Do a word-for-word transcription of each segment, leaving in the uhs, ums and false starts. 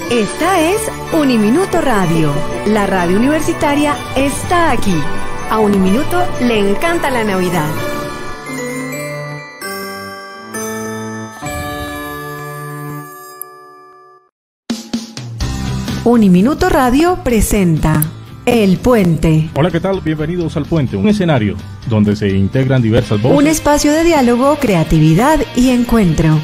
Esta es Uniminuto Radio. La radio universitaria está aquí. A Uniminuto le encanta la Navidad. Uniminuto Radio presenta El Puente. Hola, ¿qué tal? Bienvenidos al Puente, un escenario donde se integran diversas voces. Un espacio de diálogo, creatividad y encuentro.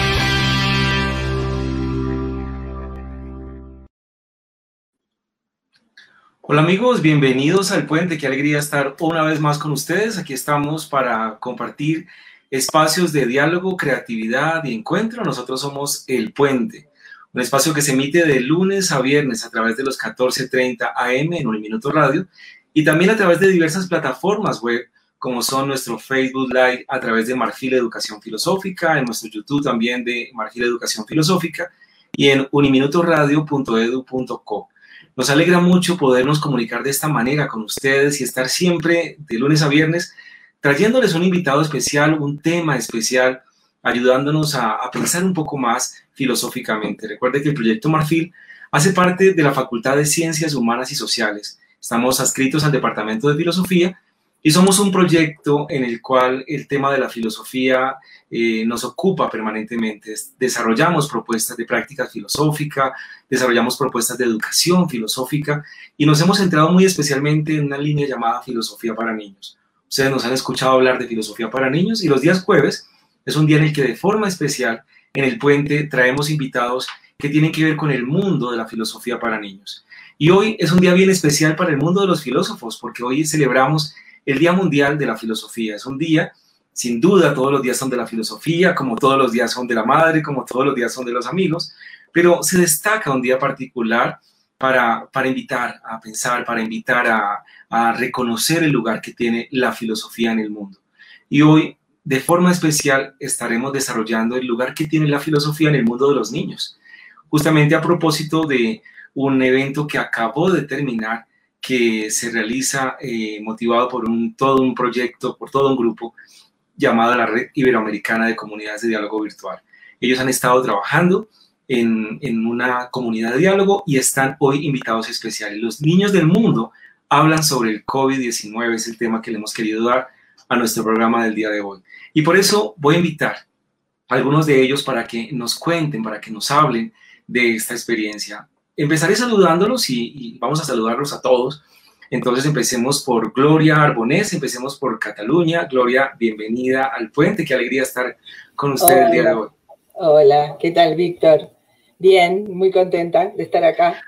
Hola amigos, bienvenidos al Puente. Qué alegría estar una vez más con ustedes. Aquí estamos para compartir espacios de diálogo, creatividad y encuentro. Nosotros somos El Puente, un espacio que se emite de lunes a viernes a través de los catorce treinta A M en Uniminuto Radio y también a través de diversas plataformas web como son nuestro Facebook Live a través de Marfil Educación Filosófica, en nuestro YouTube también de Marfil Educación Filosófica y en uniminutoradio punto edu punto co. Nos alegra mucho podernos comunicar de esta manera con ustedes y estar siempre de lunes a viernes trayéndoles un invitado especial, un tema especial, ayudándonos a, a pensar un poco más filosóficamente. Recuerde que el Proyecto Marfil hace parte de la Facultad de Ciencias Humanas y Sociales. Estamos adscritos al Departamento de Filosofía y somos un proyecto en el cual el tema de la filosofía eh, nos ocupa permanentemente. Desarrollamos propuestas de práctica filosófica, desarrollamos propuestas de educación filosófica y nos hemos centrado muy especialmente en una línea llamada Filosofía para Niños. Ustedes nos han escuchado hablar de Filosofía para Niños y los días jueves es un día en el que de forma especial en El Puente traemos invitados que tienen que ver con el mundo de la filosofía para niños. Y hoy es un día bien especial para el mundo de los filósofos porque hoy celebramos el Día Mundial de la Filosofía. Es un día, sin duda, todos los días son de la filosofía, como todos los días son de la madre, como todos los días son de los amigos, pero se destaca un día particular para, para invitar a pensar, para invitar a, a reconocer el lugar que tiene la filosofía en el mundo. Y hoy, de forma especial, estaremos desarrollando el lugar que tiene la filosofía en el mundo de los niños, justamente a propósito de un evento que acabó de terminar, que se realiza eh, motivado por un, todo un proyecto, por todo un grupo llamado la Red Iberoamericana de Comunidades de Diálogo Virtual. Ellos han estado trabajando en, en una comunidad de diálogo y están hoy invitados especiales. Los niños del mundo hablan sobre el COVID diecinueve, es el tema que le hemos querido dar a nuestro programa del día de hoy. Y por eso voy a invitar a algunos de ellos para que nos cuenten, para que nos hablen de esta experiencia. Empezaré saludándolos y, y vamos a saludarlos a todos. Entonces empecemos por Gloria Arbonés, empecemos por Cataluña. Gloria, bienvenida al Puente, qué alegría estar con usted Hola. el día de hoy. Hola, ¿qué tal, Víctor? Bien, muy contenta de estar acá,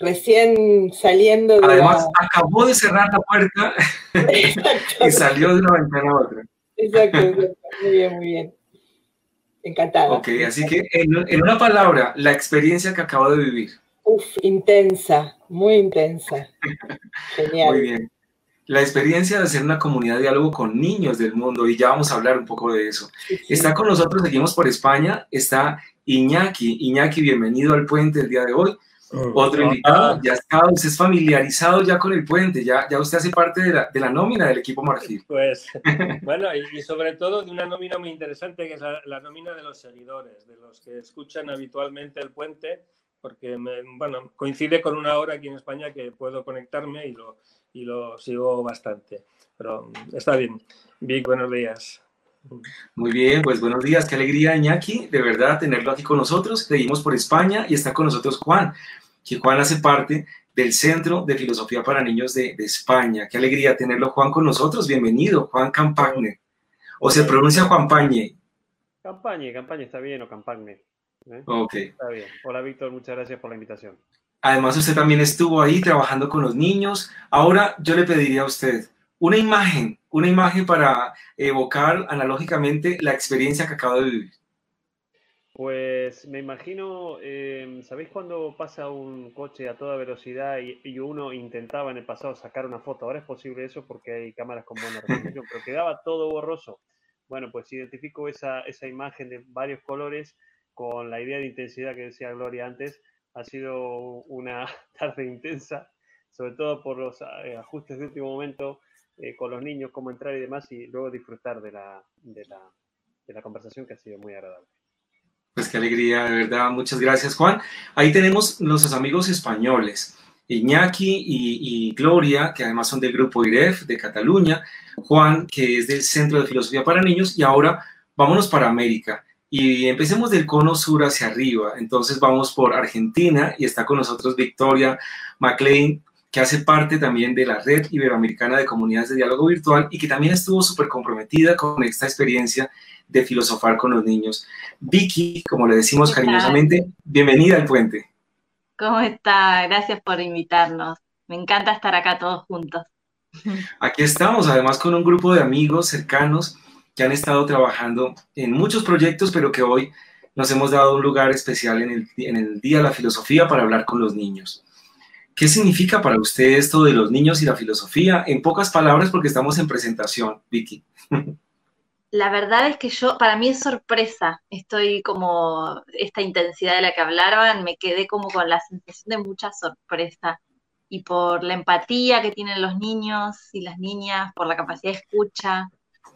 recién saliendo de Además, la... acabó de cerrar la puerta y salió de una ventana a otra. Exacto, exacto, muy bien, muy bien. Encantada. Ok, así que en, en una palabra, la experiencia que acabo de vivir. Uf, intensa, muy intensa. Genial. Muy bien. La experiencia de hacer una comunidad de diálogo con niños del mundo, y ya vamos a hablar un poco de eso. Sí, sí. Está con nosotros, seguimos por España, está Iñaki. Iñaki, bienvenido al Puente el día de hoy. Otro invitado, ya está, usted es familiarizado ya con el Puente, ya, ya usted hace parte de la, de la nómina del equipo Marfil. Pues, bueno, y, y sobre todo de una nómina muy interesante, que es la, la nómina de los seguidores, de los que escuchan habitualmente el Puente, porque me, bueno, coincide con una hora aquí en España que puedo conectarme y lo, y lo sigo bastante. Pero está bien. Vic, buenos días. Muy bien, pues buenos días, qué alegría, Iñaki, de verdad tenerlo aquí con nosotros. Seguimos por España y está con nosotros Juan, que Juan hace parte del Centro de Filosofía para Niños de, de España. Qué alegría tenerlo, Juan, con nosotros. Bienvenido, Juan Campagne. O se pronuncia Juan Pañe. Campagne, Campagne está bien, o Campagne. ¿eh? Ok. Está bien. Hola, Víctor, muchas gracias por la invitación. Además, usted también estuvo ahí trabajando con los niños. Ahora yo le pediría a usted una imagen, una imagen para evocar analógicamente la experiencia que acabo de vivir. Pues me imagino, eh, ¿sabéis cuando pasa un coche a toda velocidad y, y uno intentaba en el pasado sacar una foto? Ahora es posible eso porque hay cámaras con buena resolución, pero quedaba todo borroso. Bueno, pues identifico esa, esa imagen de varios colores con la idea de intensidad que decía Gloria antes. Ha sido una tarde intensa, sobre todo por los ajustes de último momento eh, con los niños, cómo entrar y demás, y luego disfrutar de la, de la, de la conversación, que ha sido muy agradable. Pues qué alegría, de verdad. Muchas gracias, Juan. Ahí tenemos nuestros amigos españoles, Iñaki y, y Gloria, que además son del grupo I R E F de Cataluña, Juan, que es del Centro de Filosofía para Niños, y ahora vámonos para América. Y empecemos del cono sur hacia arriba. Entonces vamos por Argentina y está con nosotros Victoria McLean, que hace parte también de la Red Iberoamericana de Comunidades de Diálogo Virtual y que también estuvo súper comprometida con esta experiencia de filosofar con los niños. Vicky, como le decimos cariñosamente, bienvenida al puente. ¿Cómo está? Gracias por invitarnos. Me encanta estar acá todos juntos. Aquí estamos, además con un grupo de amigos cercanos que han estado trabajando en muchos proyectos, pero que hoy nos hemos dado un lugar especial en el, en el Día de la Filosofía para hablar con los niños. ¿Qué significa para usted esto de los niños y la filosofía? En pocas palabras, porque estamos en presentación, Vicky. La verdad es que yo, para mí es sorpresa. Estoy como, esta intensidad de la que hablaban, me quedé como con la sensación de mucha sorpresa. Y por la empatía que tienen los niños y las niñas, por la capacidad de escucha.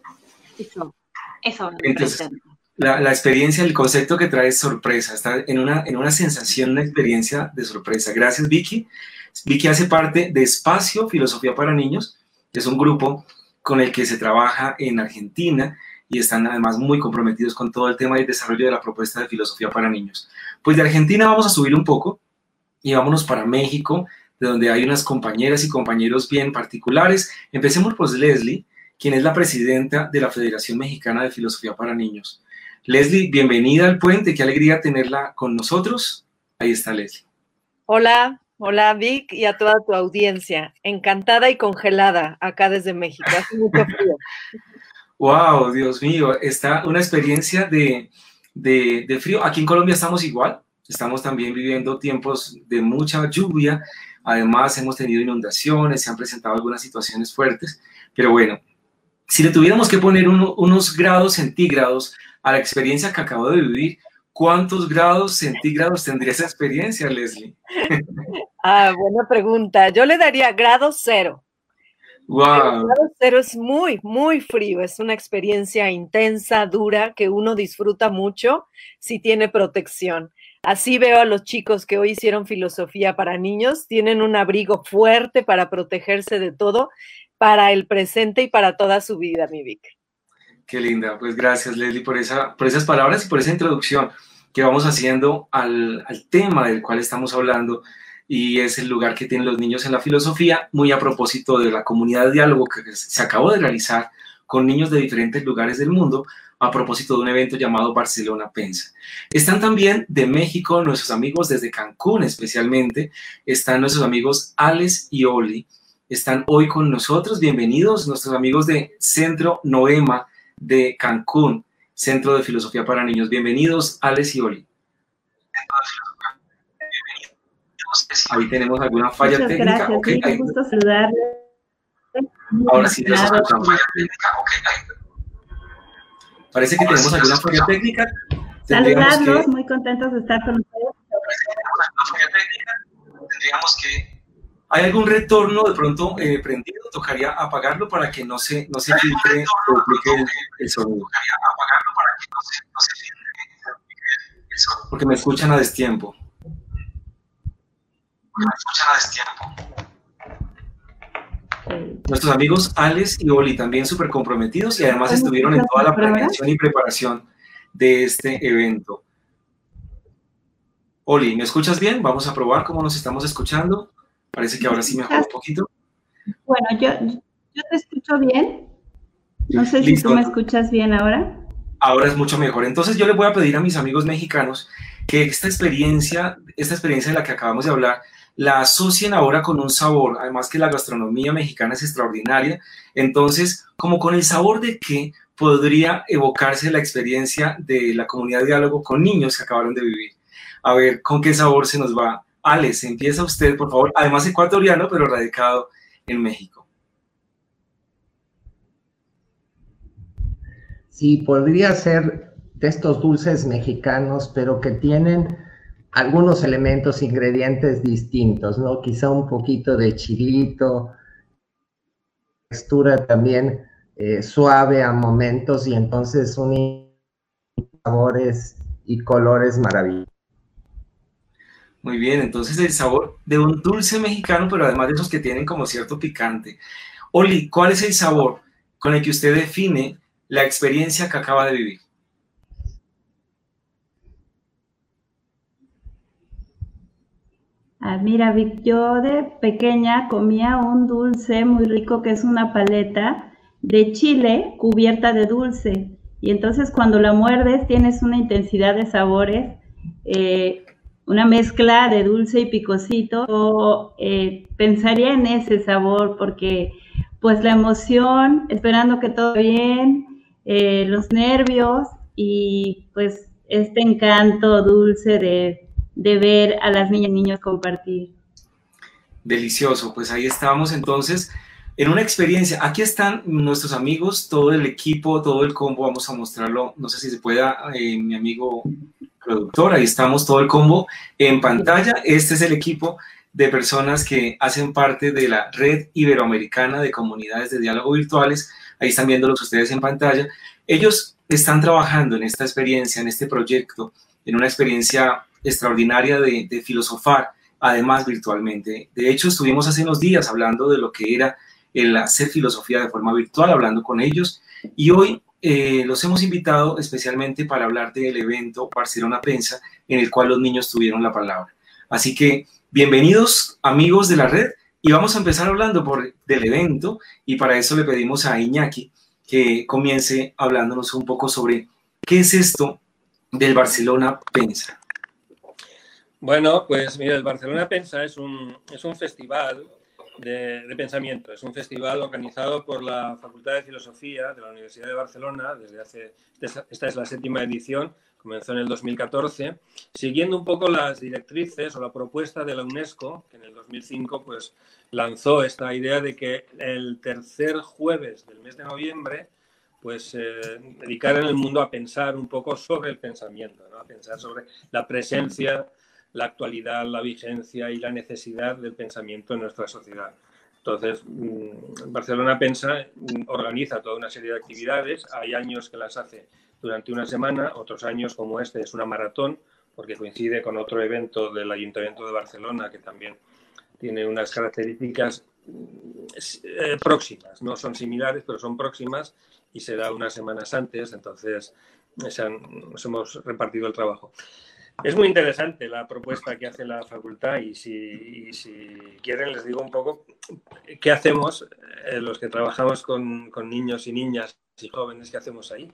Eso, eso me Entonces, la, la experiencia, el concepto que trae es sorpresa, está en una, en una sensación, una experiencia de sorpresa. Gracias, Vicky. Vicky hace parte de Espacio Filosofía para Niños, que es un grupo con el que se trabaja en Argentina y están además muy comprometidos con todo el tema del desarrollo de la propuesta de filosofía para niños. Pues de Argentina vamos a subir un poco y vámonos para México, de donde hay unas compañeras y compañeros bien particulares. Empecemos por Leslie, quien es la presidenta de la Federación Mexicana de Filosofía para Niños. Leslie, bienvenida al puente, qué alegría tenerla con nosotros. Ahí está Leslie. Hola, hola Vic y a toda tu audiencia. Encantada y congelada acá desde México, hace mucho frío. Wow, Dios mío, está una experiencia de, de, de frío. Aquí en Colombia estamos igual, estamos también viviendo tiempos de mucha lluvia, además hemos tenido inundaciones, se han presentado algunas situaciones fuertes, pero bueno, si le tuviéramos que poner uno, unos grados centígrados a la experiencia que acabo de vivir, ¿cuántos grados centígrados tendría esa experiencia, Leslie? Ah, buena pregunta. Yo le daría grado cero. Wow. El grado cero es muy, muy frío. Es una experiencia intensa, dura, que uno disfruta mucho si tiene protección. Así veo a los chicos que hoy hicieron filosofía para niños. Tienen un abrigo fuerte para protegerse de todo, para el presente y para toda su vida, mi Vic. Qué linda, pues gracias Leslie por, esa, por esas palabras y por esa introducción que vamos haciendo al, al tema del cual estamos hablando y es el lugar que tienen los niños en la filosofía, muy a propósito de la comunidad de diálogo que se acabó de realizar con niños de diferentes lugares del mundo a propósito de un evento llamado Barcelona Pensa. Están también de México nuestros amigos desde Cancún especialmente, están nuestros amigos Alex y Oli, están hoy con nosotros, bienvenidos nuestros amigos de Centro Noema de Cancún, Centro de Filosofía para Niños. Bienvenidos, Alex y Oli. Ahí tenemos alguna falla Muchas técnica. Gracias, Okay, qué gusto saludarles. Ahora sí, nos escuchamos. Parece que tenemos alguna falla técnica. Saludarlos, que... muy contentos de estar con ustedes. Tendríamos que... ¿Hay algún retorno de pronto eh, prendido? Tocaría apagarlo para que no se, no se filtre o duplique el, el sonido. Porque me escuchan a destiempo. Me escuchan a destiempo. Nuestros amigos Alex y Oli también súper comprometidos y además estuvieron en toda la planeación y preparación de este evento. Oli, ¿me escuchas bien? Vamos a probar cómo nos estamos escuchando. Parece que ahora sí mejor un poquito. Bueno, yo, yo te escucho bien. No sé si Listo. tú me escuchas bien ahora. Ahora es mucho mejor. Entonces yo les voy a pedir a mis amigos mexicanos que esta experiencia, esta experiencia de la que acabamos de hablar, la asocien ahora con un sabor. Además que la gastronomía mexicana es extraordinaria. Entonces, como con el sabor de qué podría evocarse la experiencia de la comunidad de diálogo con niños que acabaron de vivir. A ver, ¿con qué sabor se nos va? Alex, empieza usted, por favor. Además ecuatoriano, pero radicado en México. Sí, podría ser de estos dulces mexicanos, pero que tienen algunos elementos, ingredientes distintos, ¿no? Quizá un poquito de chilito, textura también eh, suave a momentos y entonces un sabores y colores maravillosos. Muy bien, entonces el sabor de un dulce mexicano, pero además de esos que tienen como cierto picante. Oli, ¿cuál es el sabor con el que usted define la experiencia que acaba de vivir? Ah, mira, Vic, yo de pequeña comía un dulce muy rico que es una paleta de chile cubierta de dulce. Y entonces cuando la muerdes tienes una intensidad de sabores, eh, una mezcla de dulce y picosito. Yo eh, pensaría en ese sabor porque pues la emoción, esperando que todo bien, eh, los nervios y pues este encanto dulce de, de ver a las niñas y niños compartir. Delicioso, pues ahí estábamos entonces en una experiencia. Aquí están nuestros amigos, todo el equipo, todo el combo, vamos a mostrarlo, no sé si se pueda, eh, mi amigo productor, ahí estamos, todo el combo en pantalla. Este es el equipo de personas que hacen parte de la Red Iberoamericana de Comunidades de Diálogo Virtuales. Ahí están viéndolos ustedes en pantalla. Ellos están trabajando en esta experiencia, en este proyecto, en una experiencia extraordinaria de, de filosofar, además virtualmente. De hecho, estuvimos hace unos días hablando de lo que era el hacer filosofía de forma virtual, hablando con ellos, y hoy eh, los hemos invitado especialmente para hablar del evento Barcelona Pensa, en el cual los niños tuvieron la palabra. Así que, bienvenidos amigos de la red, y vamos a empezar hablando por, del evento, y para eso le pedimos a Iñaki que comience hablándonos un poco sobre qué es esto del Barcelona Pensa. Bueno, pues mira, el Barcelona Pensa es un, es un festival de, de pensamiento, es un festival organizado por la Facultad de Filosofía de la Universidad de Barcelona desde hace, esta es la séptima edición, comenzó en el dos mil catorce, siguiendo un poco las directrices o la propuesta de la UNESCO, que en el dos mil cinco pues lanzó esta idea de que el tercer jueves del mes de noviembre pues eh, dedicar en el mundo a pensar un poco sobre el pensamiento, ¿no? A pensar sobre la presencia, la actualidad, la vigencia y la necesidad del pensamiento en nuestra sociedad. Entonces, Barcelona Pensa organiza toda una serie de actividades. Hay años que las hace durante una semana, otros años como este es una maratón, porque coincide con otro evento del Ayuntamiento de Barcelona que también tiene unas características eh, próximas, no son similares, pero son próximas y se da unas semanas antes, entonces se han, nos hemos repartido el trabajo. Es muy interesante la propuesta que hace la facultad y si, y si quieren les digo un poco qué hacemos eh, los que trabajamos con, con niños y niñas y jóvenes, qué hacemos ahí.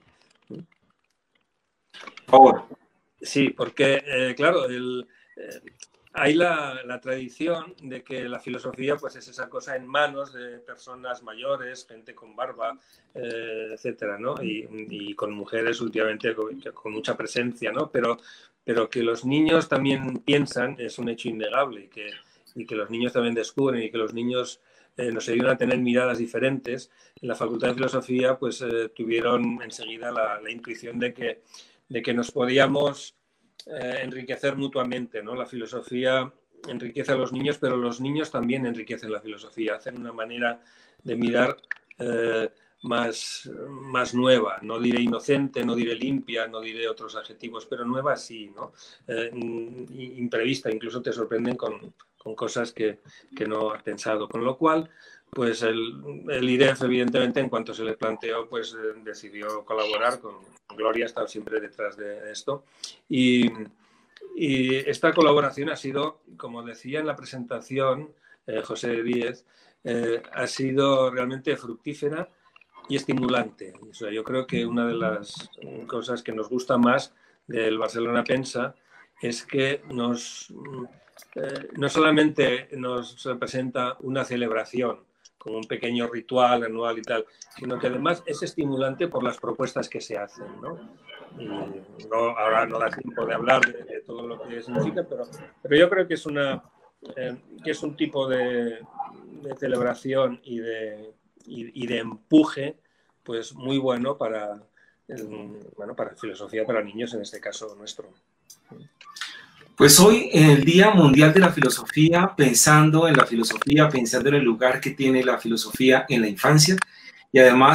Por favor. Sí, porque eh, claro, el, eh, hay la, la tradición de que la filosofía pues es esa cosa en manos de personas mayores, gente con barba, eh, etcétera, ¿no? Y, y con mujeres últimamente con, con mucha presencia, ¿no? Pero pero que los niños también piensan es un hecho innegable y que, y que los niños también descubren y que los niños eh, nos ayudan a tener miradas diferentes. En la Facultad de Filosofía pues eh, tuvieron enseguida la, la intuición de que, de que nos podíamos eh, enriquecer mutuamente, ¿no? La filosofía enriquece a los niños, pero los niños también enriquecen la filosofía, hacen una manera de mirar eh, Más, más nueva, no diré inocente, no diré limpia, no diré otros adjetivos, pero nueva sí, ¿no? Eh, imprevista, incluso te sorprenden con, con cosas que, que no has pensado. Con lo cual, pues el, el I D E F, evidentemente, en cuanto se le planteó, pues eh, decidió colaborar con Gloria, ha estado siempre detrás de esto. Y, y esta colaboración ha sido, como decía en la presentación, eh, José Díez, eh, ha sido realmente fructífera y estimulante. O sea, yo creo que una de las cosas que nos gusta más del Barcelona Pensa es que nos, eh, no solamente nos representa una celebración como un pequeño ritual anual y tal, sino que además es estimulante por las propuestas que se hacen, ¿no? Y no, ahora no da tiempo de hablar de, de todo lo que significa, pero, pero yo creo que es, una, eh, que es un tipo de, de celebración y de Y, y de empuje, pues muy bueno para, bueno, para filosofía para niños, en este caso nuestro. Pues hoy, en el Día Mundial de la Filosofía, pensando en la filosofía, pensando en el lugar que tiene la filosofía en la infancia, y además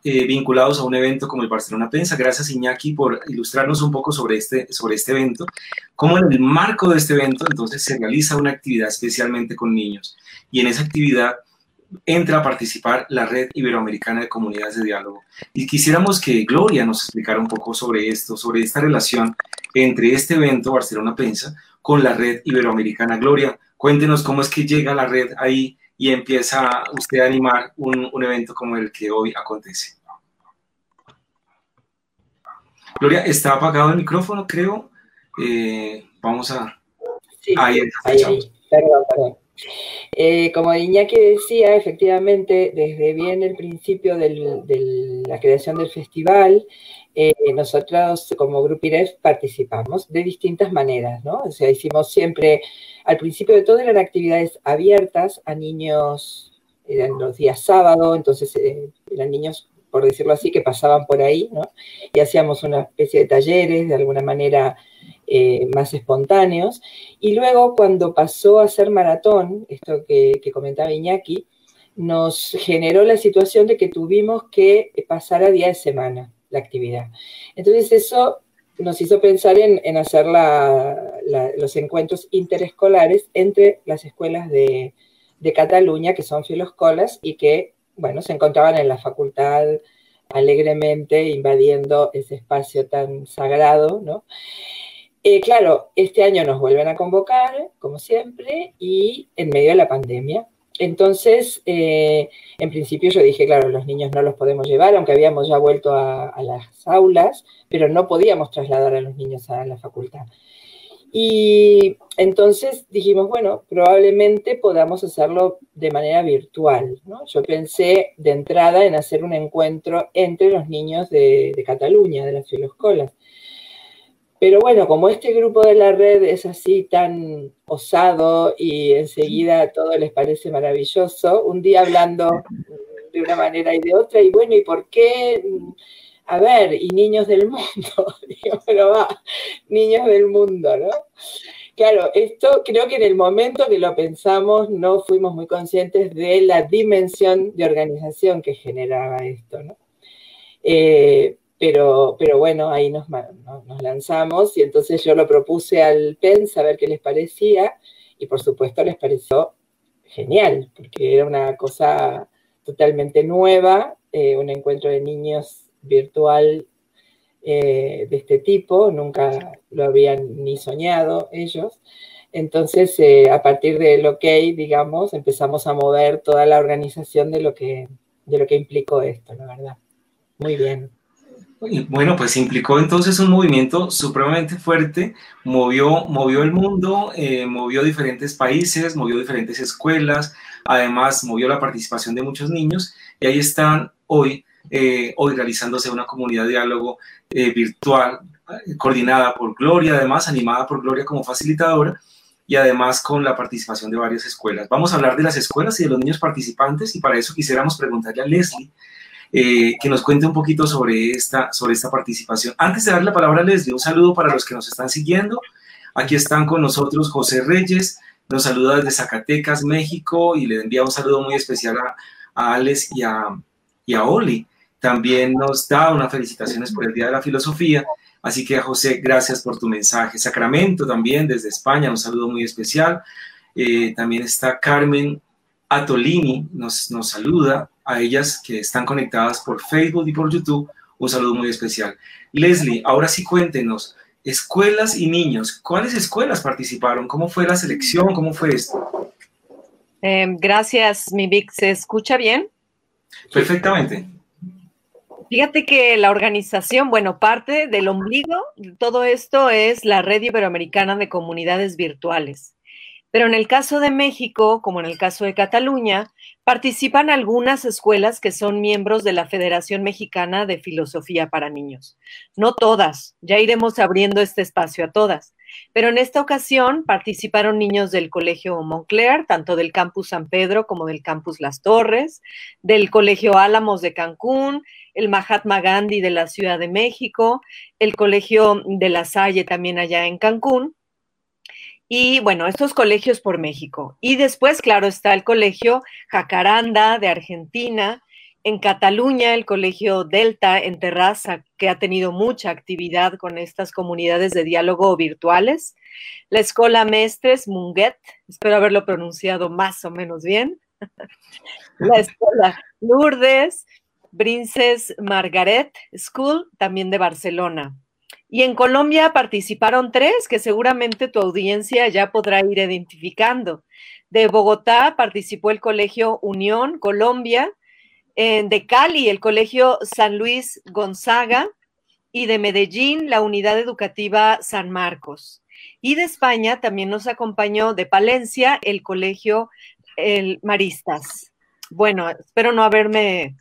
eh, vinculados a un evento como el Barcelona Pensa. Gracias, Iñaki, por ilustrarnos un poco sobre este, sobre este evento. Cómo en el marco de este evento, entonces, se realiza una actividad especialmente con niños. Y en esa actividad entra a participar la Red Iberoamericana de Comunidades de Diálogo. Y quisiéramos que Gloria nos explicara un poco sobre esto, sobre esta relación entre este evento, Barcelona Pensa, con la Red Iberoamericana. Gloria, cuéntenos cómo es que llega la red ahí y empieza usted a animar un, un evento como el que hoy acontece. Gloria, está apagado el micrófono, creo. Eh, vamos a... Sí, ahí, ahí, ahí. Perdón, perdón. Eh, como Iñaki decía, efectivamente, desde bien el principio del, de la creación del festival, eh, nosotros como Grupo IREF participamos de distintas maneras, ¿no? O sea, hicimos siempre, al principio de todo eran actividades abiertas a niños, eran los días sábado, entonces eh, eran niños, por decirlo así, que pasaban por ahí, ¿no? Y hacíamos una especie de talleres, de alguna manera eh, más espontáneos. Y luego, cuando pasó a ser maratón, esto que, que comentaba Iñaki, nos generó la situación de que tuvimos que pasar a día de semana la actividad. Entonces eso nos hizo pensar en, en hacer la, la, los encuentros interescolares entre las escuelas de, de Cataluña, que son filoscolas, y que, bueno, se encontraban en la facultad alegremente invadiendo ese espacio tan sagrado, ¿no? Eh, claro, este año nos vuelven a convocar, como siempre, y en medio de la pandemia. Entonces, eh, en principio yo dije, claro, los niños no los podemos llevar, aunque habíamos ya vuelto a, a las aulas, pero no podíamos trasladar a los niños a la facultad. Y entonces dijimos, bueno, probablemente podamos hacerlo de manera virtual, ¿no? Yo pensé de entrada en hacer un encuentro entre los niños de, de Cataluña, de las filoscolas. Pero bueno, como este grupo de la red es así tan osado y enseguida a todos les parece maravilloso, un día hablando de una manera y de otra, y bueno, ¿y por qué? A ver, y niños del mundo, digo, pero va, niños del mundo, ¿no? Claro, esto creo que en el momento que lo pensamos no fuimos muy conscientes de la dimensión de organización que generaba esto, ¿no? Eh, Pero, pero bueno, ahí nos, nos lanzamos y entonces yo lo propuse al P E N S a ver qué les parecía y por supuesto les pareció genial, porque era una cosa totalmente nueva, eh, un encuentro de niños virtual eh, de este tipo, nunca lo habían ni soñado ellos. Entonces, eh, a partir del OK, digamos, empezamos a mover toda la organización de lo que, de lo que implicó esto, la verdad. Muy bien. Bueno, pues implicó entonces un movimiento supremamente fuerte, movió, movió el mundo, eh, movió diferentes países, movió diferentes escuelas, además movió la participación de muchos niños y ahí están hoy, eh, hoy realizándose una comunidad de diálogo eh, virtual, eh, coordinada por Gloria, además animada por Gloria como facilitadora y además con la participación de varias escuelas. Vamos a hablar de las escuelas y de los niños participantes y para eso quisiéramos preguntarle a Leslie, Eh, que nos cuente un poquito sobre esta, sobre esta participación. Antes de dar la palabra a Leslie, un saludo para los que nos están siguiendo. Aquí están con nosotros José Reyes, nos saluda desde Zacatecas, México, y le envía un saludo muy especial a, a Alex y a, y a Oli. También nos da unas felicitaciones por el Día de la Filosofía. Así que, José, gracias por tu mensaje. Sacramento también, desde España, un saludo muy especial. Eh, también está Carmen Atolini, nos, nos saluda. A ellas que están conectadas por Facebook y por YouTube, un saludo muy especial. Leslie, ahora sí cuéntenos, escuelas y niños, ¿cuáles escuelas participaron? ¿Cómo fue la selección? ¿Cómo fue esto? Eh, gracias, mi Vic. ¿Se escucha bien? Perfectamente. Fíjate que la organización, bueno, parte del ombligo de todo esto es la Red Iberoamericana de Comunidades Virtuales. Pero en el caso de México, como en el caso de Cataluña, participan algunas escuelas que son miembros de la Federación Mexicana de Filosofía para Niños. No todas, ya iremos abriendo este espacio a todas, pero en esta ocasión participaron niños del Colegio Montclair, tanto del Campus San Pedro como del Campus Las Torres, del Colegio Álamos de Cancún, el Mahatma Gandhi de la Ciudad de México, el Colegio de La Salle también allá en Cancún, y bueno, estos colegios por México. Y después, claro, está el Colegio Jacaranda de Argentina, En Cataluña, el Colegio Delta en Terrassa, que ha tenido mucha actividad con estas comunidades de diálogo virtuales. La Escola Mestres Munguet, espero haberlo pronunciado más o menos bien. La Escuela Lourdes, Princes Margaret School, también de Barcelona. Y en Colombia participaron tres que seguramente tu audiencia ya podrá ir identificando. De Bogotá participó el Colegio Unión Colombia, de Cali el Colegio San Luis Gonzaga y de Medellín la Unidad Educativa San Marcos. Y de España también nos acompañó de Palencia el Colegio el Maristas. Bueno, espero no haberme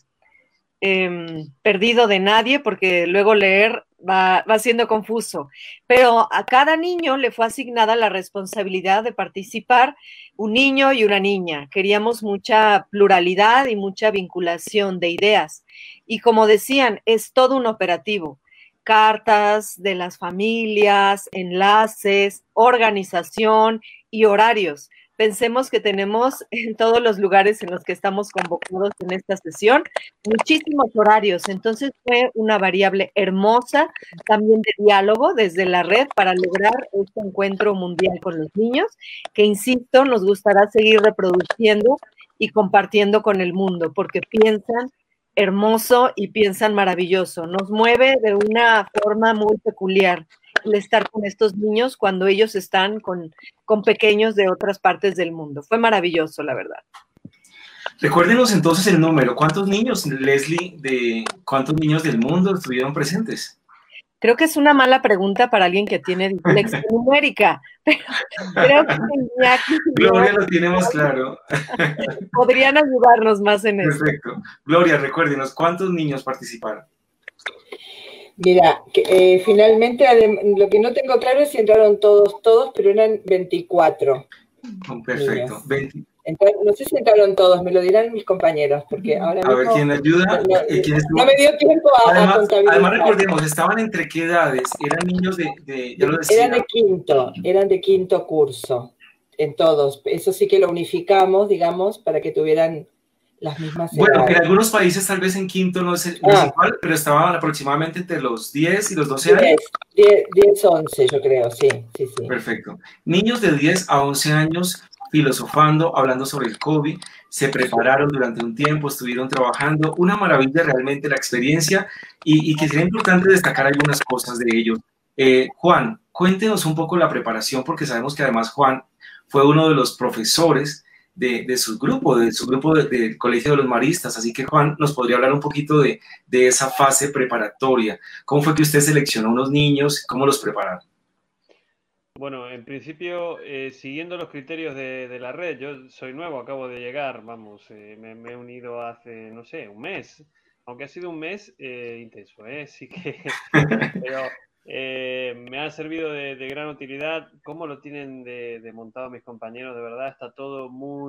eh, perdido de nadie porque luego leer va, va siendo confuso, pero a cada niño le fue asignada la responsabilidad de participar un niño y una niña. Queríamos mucha pluralidad y mucha vinculación de ideas. Y como decían, es todo un operativo. Cartas de las familias, enlaces, organización y horarios. Pensemos que tenemos en todos los lugares en los que estamos convocados en esta sesión muchísimos horarios, entonces fue una variable hermosa también de diálogo desde la red para lograr este encuentro mundial con los niños, que insisto, nos gustará seguir reproduciendo y compartiendo con el mundo, porque piensan hermoso y piensan maravilloso, nos mueve de una forma muy peculiar el estar con estos niños cuando ellos están con, con pequeños de otras partes del mundo. Fue maravilloso, la verdad. Recuérdenos entonces el número. ¿Cuántos niños, Leslie, de cuántos niños del mundo estuvieron presentes? Creo que es una mala pregunta para alguien que tiene dislexia numérica, pero creo que Iñaki, Gloria lo tiene más claro. Podrían ayudarnos más en eso. Perfecto. Gloria, recuérdenos, ¿cuántos niños participaron? Mira, que, eh, finalmente lo que no tengo claro es si entraron todos, todos, pero eran veinticuatro. Perfecto. veinte. Entonces, no sé si entraron todos, me lo dirán mis compañeros, porque ahora a mismo, ver, ¿quién ayuda? No, ¿Quién no me dio tiempo a, además, a contabilizar. Además, recordemos, ¿estaban entre qué edades? ¿Eran niños de, de ya lo decía? Eran de quinto, eran de quinto curso, en todos. Eso sí que lo unificamos, digamos, para que tuvieran las mismas edades. Bueno, en algunos países tal vez en quinto no es, no ah. es igual, pero estaban aproximadamente entre los diez y los doce años. diez, once, yo creo, sí, sí, sí. Perfecto. Niños de diez a once años filosofando, hablando sobre el COVID, se prepararon durante un tiempo, estuvieron trabajando, una maravilla realmente la experiencia y, y que sería importante destacar algunas cosas de ello. Eh, Juan, cuéntenos un poco la preparación, porque sabemos que además Juan fue uno de los profesores de, de su grupo, de su grupo del de Colegio de los Maristas, así que Juan nos podría hablar un poquito de, de esa fase preparatoria. ¿Cómo fue que usted seleccionó unos niños? ¿Cómo los prepararon? Bueno, en principio, eh, siguiendo los criterios de, de la red, yo soy nuevo, acabo de llegar, vamos, eh, me, me he unido hace, no sé, un mes, aunque ha sido un mes eh, intenso, ¿eh? Sí que, pero eh, me ha servido de, de gran utilidad. ¿Cómo lo tienen de, de montado mis compañeros? De verdad, está todo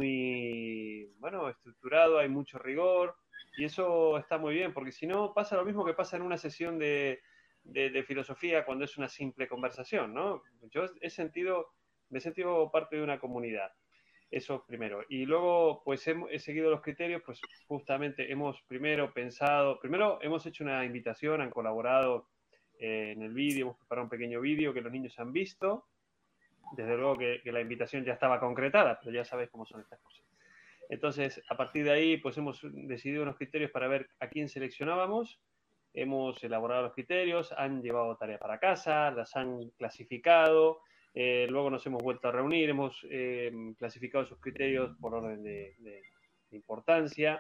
muy, bueno, estructurado, hay mucho rigor, y eso está muy bien, porque si no, pasa lo mismo que pasa en una sesión de... De, de filosofía cuando es una simple conversación, ¿no? Yo he sentido, me he sentido parte de una comunidad, eso primero. Y luego, pues he, he seguido los criterios, pues justamente hemos primero pensado, primero hemos hecho una invitación, han colaborado eh, en el vídeo, hemos preparado un pequeño vídeo que los niños han visto, desde luego que, que la invitación ya estaba concretada, pero ya sabéis cómo son estas cosas. Entonces, a partir de ahí, pues hemos decidido unos criterios para ver a quién seleccionábamos. Hemos elaborado los criterios, han llevado tarea para casa, las han clasificado, eh, luego nos hemos vuelto a reunir, hemos eh, clasificado esos criterios por orden de, de, de importancia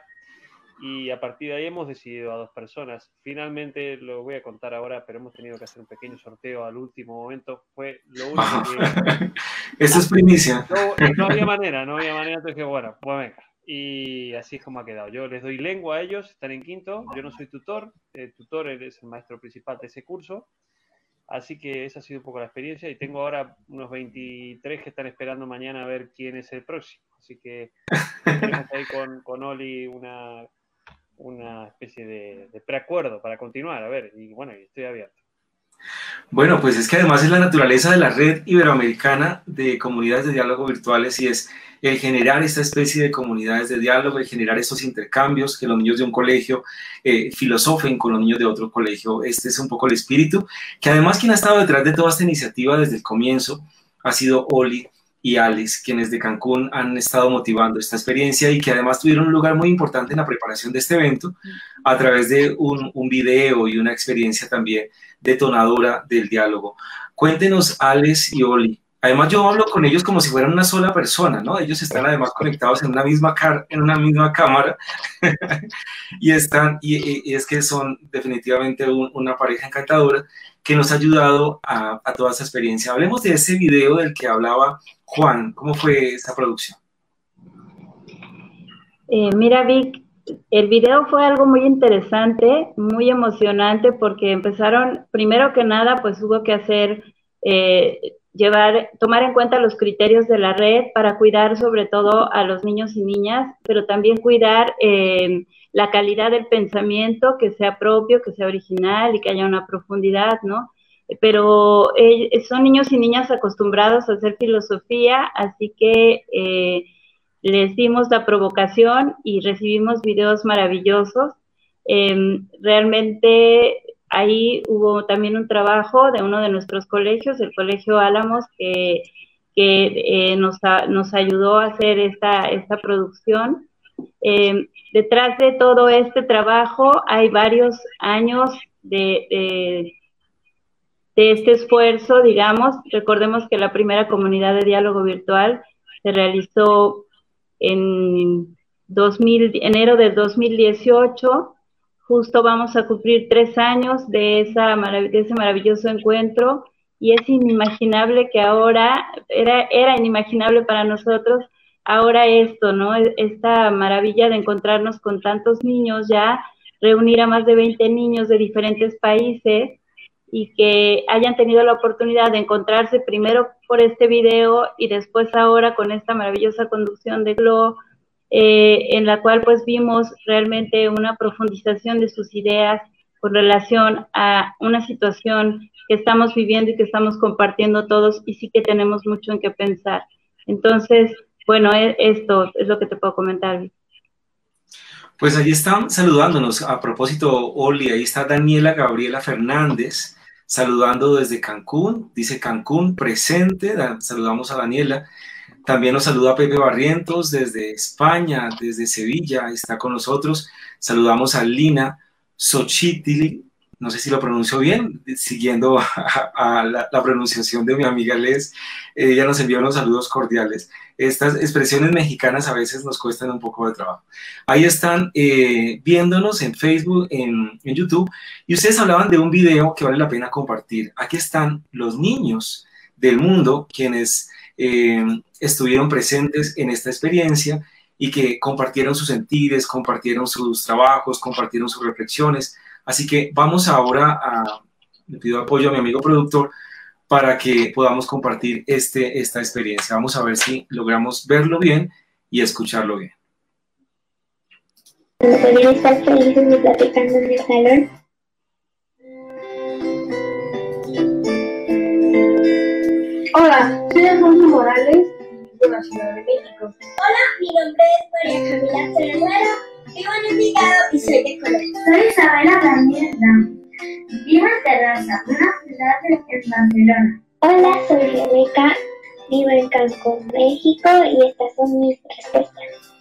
y a partir de ahí hemos decidido a dos personas. Finalmente, lo voy a contar ahora, pero hemos tenido que hacer un pequeño sorteo al último momento. Fue lo único que... Eso es primicia. No, no había manera, no había manera, entonces dije, bueno, pues venga. Y así es como ha quedado. Yo les doy lengua a ellos, están en quinto, yo no soy tutor, el tutor es el maestro principal de ese curso, así que esa ha sido un poco la experiencia y tengo ahora unos veintitrés que están esperando mañana a ver quién es el próximo, así que tenemos ahí con, con Oli una, una especie de, de preacuerdo para continuar, a ver, y bueno, estoy abierto. Bueno, pues es que además es la naturaleza de la red iberoamericana de comunidades de diálogo virtuales y es el generar esta especie de comunidades de diálogo, el generar estos intercambios, que los niños de un colegio eh, filosofen con los niños de otro colegio. Este es un poco el espíritu, que además quien ha estado detrás de toda esta iniciativa desde el comienzo ha sido Oli y Alex, quienes de Cancún han estado motivando esta experiencia y que además tuvieron un lugar muy importante en la preparación de este evento a través de un, un video y una experiencia también detonadora del diálogo. Cuéntenos, Alex y Oli. Además, yo hablo con ellos como si fueran una sola persona, ¿no? Ellos están además conectados en una misma, car en una misma cámara y, están, y, y es que son definitivamente un, una pareja encantadora que nos ha ayudado a, a toda esta experiencia. Hablemos de ese video del que hablaba Juan. ¿Cómo fue esta producción? Eh, mira, Vic, el video fue algo muy interesante, muy emocionante, porque empezaron, primero que nada, pues hubo que hacer, eh, llevar, tomar en cuenta los criterios de la red para cuidar sobre todo a los niños y niñas, pero también cuidar eh, la calidad del pensamiento, que sea propio, que sea original y que haya una profundidad, ¿no? Pero eh, son niños y niñas acostumbrados a hacer filosofía, así que eh, les dimos la provocación y recibimos videos maravillosos. Eh, realmente ahí hubo también un trabajo de uno de nuestros colegios, el Colegio Álamos, que, que eh, nos, a, nos ayudó a hacer esta, esta producción. Eh, detrás de todo este trabajo hay varios años de, de, de este esfuerzo, digamos. Recordemos que la primera comunidad de diálogo virtual se realizó en dos mil, enero de dos mil dieciocho. Justo vamos a cumplir tres años de, esa de ese maravilloso encuentro, y es inimaginable que ahora, era, era inimaginable para nosotros, ahora esto, ¿no? Esta maravilla de encontrarnos con tantos niños ya, reunir a más de veinte niños de diferentes países y que hayan tenido la oportunidad de encontrarse primero por este video y después ahora con esta maravillosa conducción de Glo, eh, en la cual pues vimos realmente una profundización de sus ideas con relación a una situación que estamos viviendo y que estamos compartiendo todos, y sí que tenemos mucho en qué pensar. Entonces, bueno, esto es lo que te puedo comentar. Pues allí están saludándonos. A propósito, Oli, ahí está Daniela Gabriela Fernández, saludando desde Cancún. Dice Cancún presente. Saludamos a Daniela. También nos saluda Pepe Barrientos desde España, desde Sevilla, está con nosotros. Saludamos a Lina Xochitl, no sé si lo pronuncio bien, siguiendo a, a la, la pronunciación de mi amiga Les. Ella nos envió unos saludos cordiales. Estas expresiones mexicanas a veces nos cuestan un poco de trabajo. Ahí están eh, viéndonos en Facebook, en, en YouTube, y ustedes hablaban de un video que vale la pena compartir. Aquí están los niños del mundo, quienes eh, estuvieron presentes en esta experiencia y que compartieron sus sentires, compartieron sus trabajos, compartieron sus reflexiones. Así que vamos ahora a, le pido apoyo a mi amigo productor para que podamos compartir este, esta experiencia. Vamos a ver si logramos verlo bien y escucharlo bien. ¿Podrían estar felices de platicando en el salón? Hola, soy Alfonso Morales, de la Ciudad de México. Hola, mi nombre es María Camila Cervera, vivo en Envigado y soy de Colombia. Soy Isabela Daniel Ram, vivo en Terraza, una ciudad de Barcelona. Hola, soy Rebeca, vivo en Cancún, México, y estas son mis respuestas.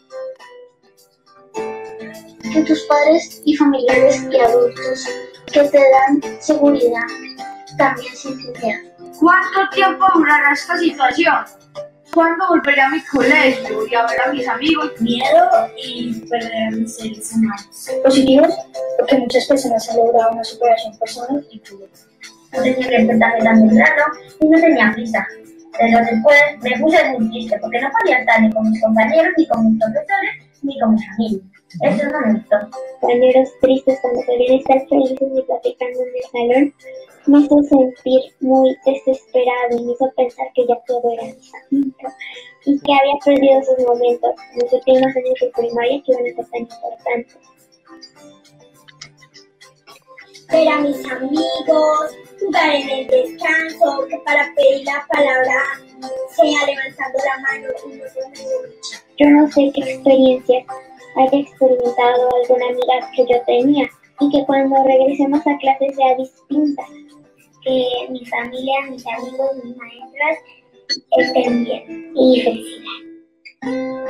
Que tus padres y familiares y adultos que te dan seguridad también sienten miedo. ¿Cuánto tiempo durará esta situación? ¿Cuándo volveré a mi colegio y a ver a mis amigos? Miedo y perder a mis seres humanos. Positivos, porque muchas personas han logrado una superación personal y tú. No tenía que enfrentarme tan temprano y no tenía prisa. Pero después me puse muy triste porque no podía estar ni con mis compañeros, ni con mis profesores, ni con mis amigos. Eso no me gustó. Compañeros tristes cuando podrían estar felices y platicando en el salón, me hizo sentir muy desesperado y me hizo pensar que ya todo era distinto y que había perdido esos momentos, los últimos años de primaria que iban a ser tan importantes. Ver a mis amigos, jugar en el descanso, que para pedir la palabra señalé alzando la mano y no se me dicho. Yo no sé qué experiencia haya experimentado alguna amiga que yo tenía y que cuando regresemos a clases sea distinta, que mi familia, mis amigos, mis maestras estén bien y felicidad.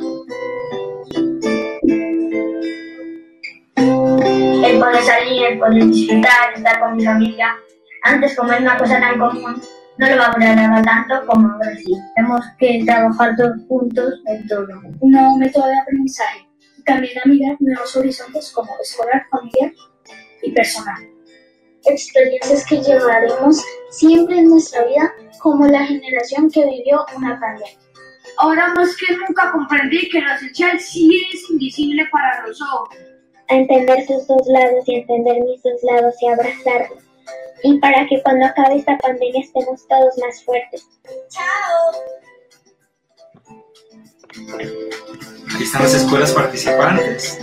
El poder salir, el poder disfrutar, estar con mi familia. Antes comer una cosa tan común no lo valoraba tanto como ahora sí. Tenemos que trabajar todos juntos en todo. Un nuevo método de aprendizaje y también a mirar nuevos horizontes como escolar, familiar y personal. Experiencias que llevaremos siempre en nuestra vida como la generación que vivió una pandemia. Ahora más que nunca comprendí que lo esencial sí es invisible para los ojos. A entender sus dos lados y entender mis dos lados y abrazarlos. Y para que cuando acabe esta pandemia estemos todos más fuertes. ¡Chao! Aquí están las escuelas participantes.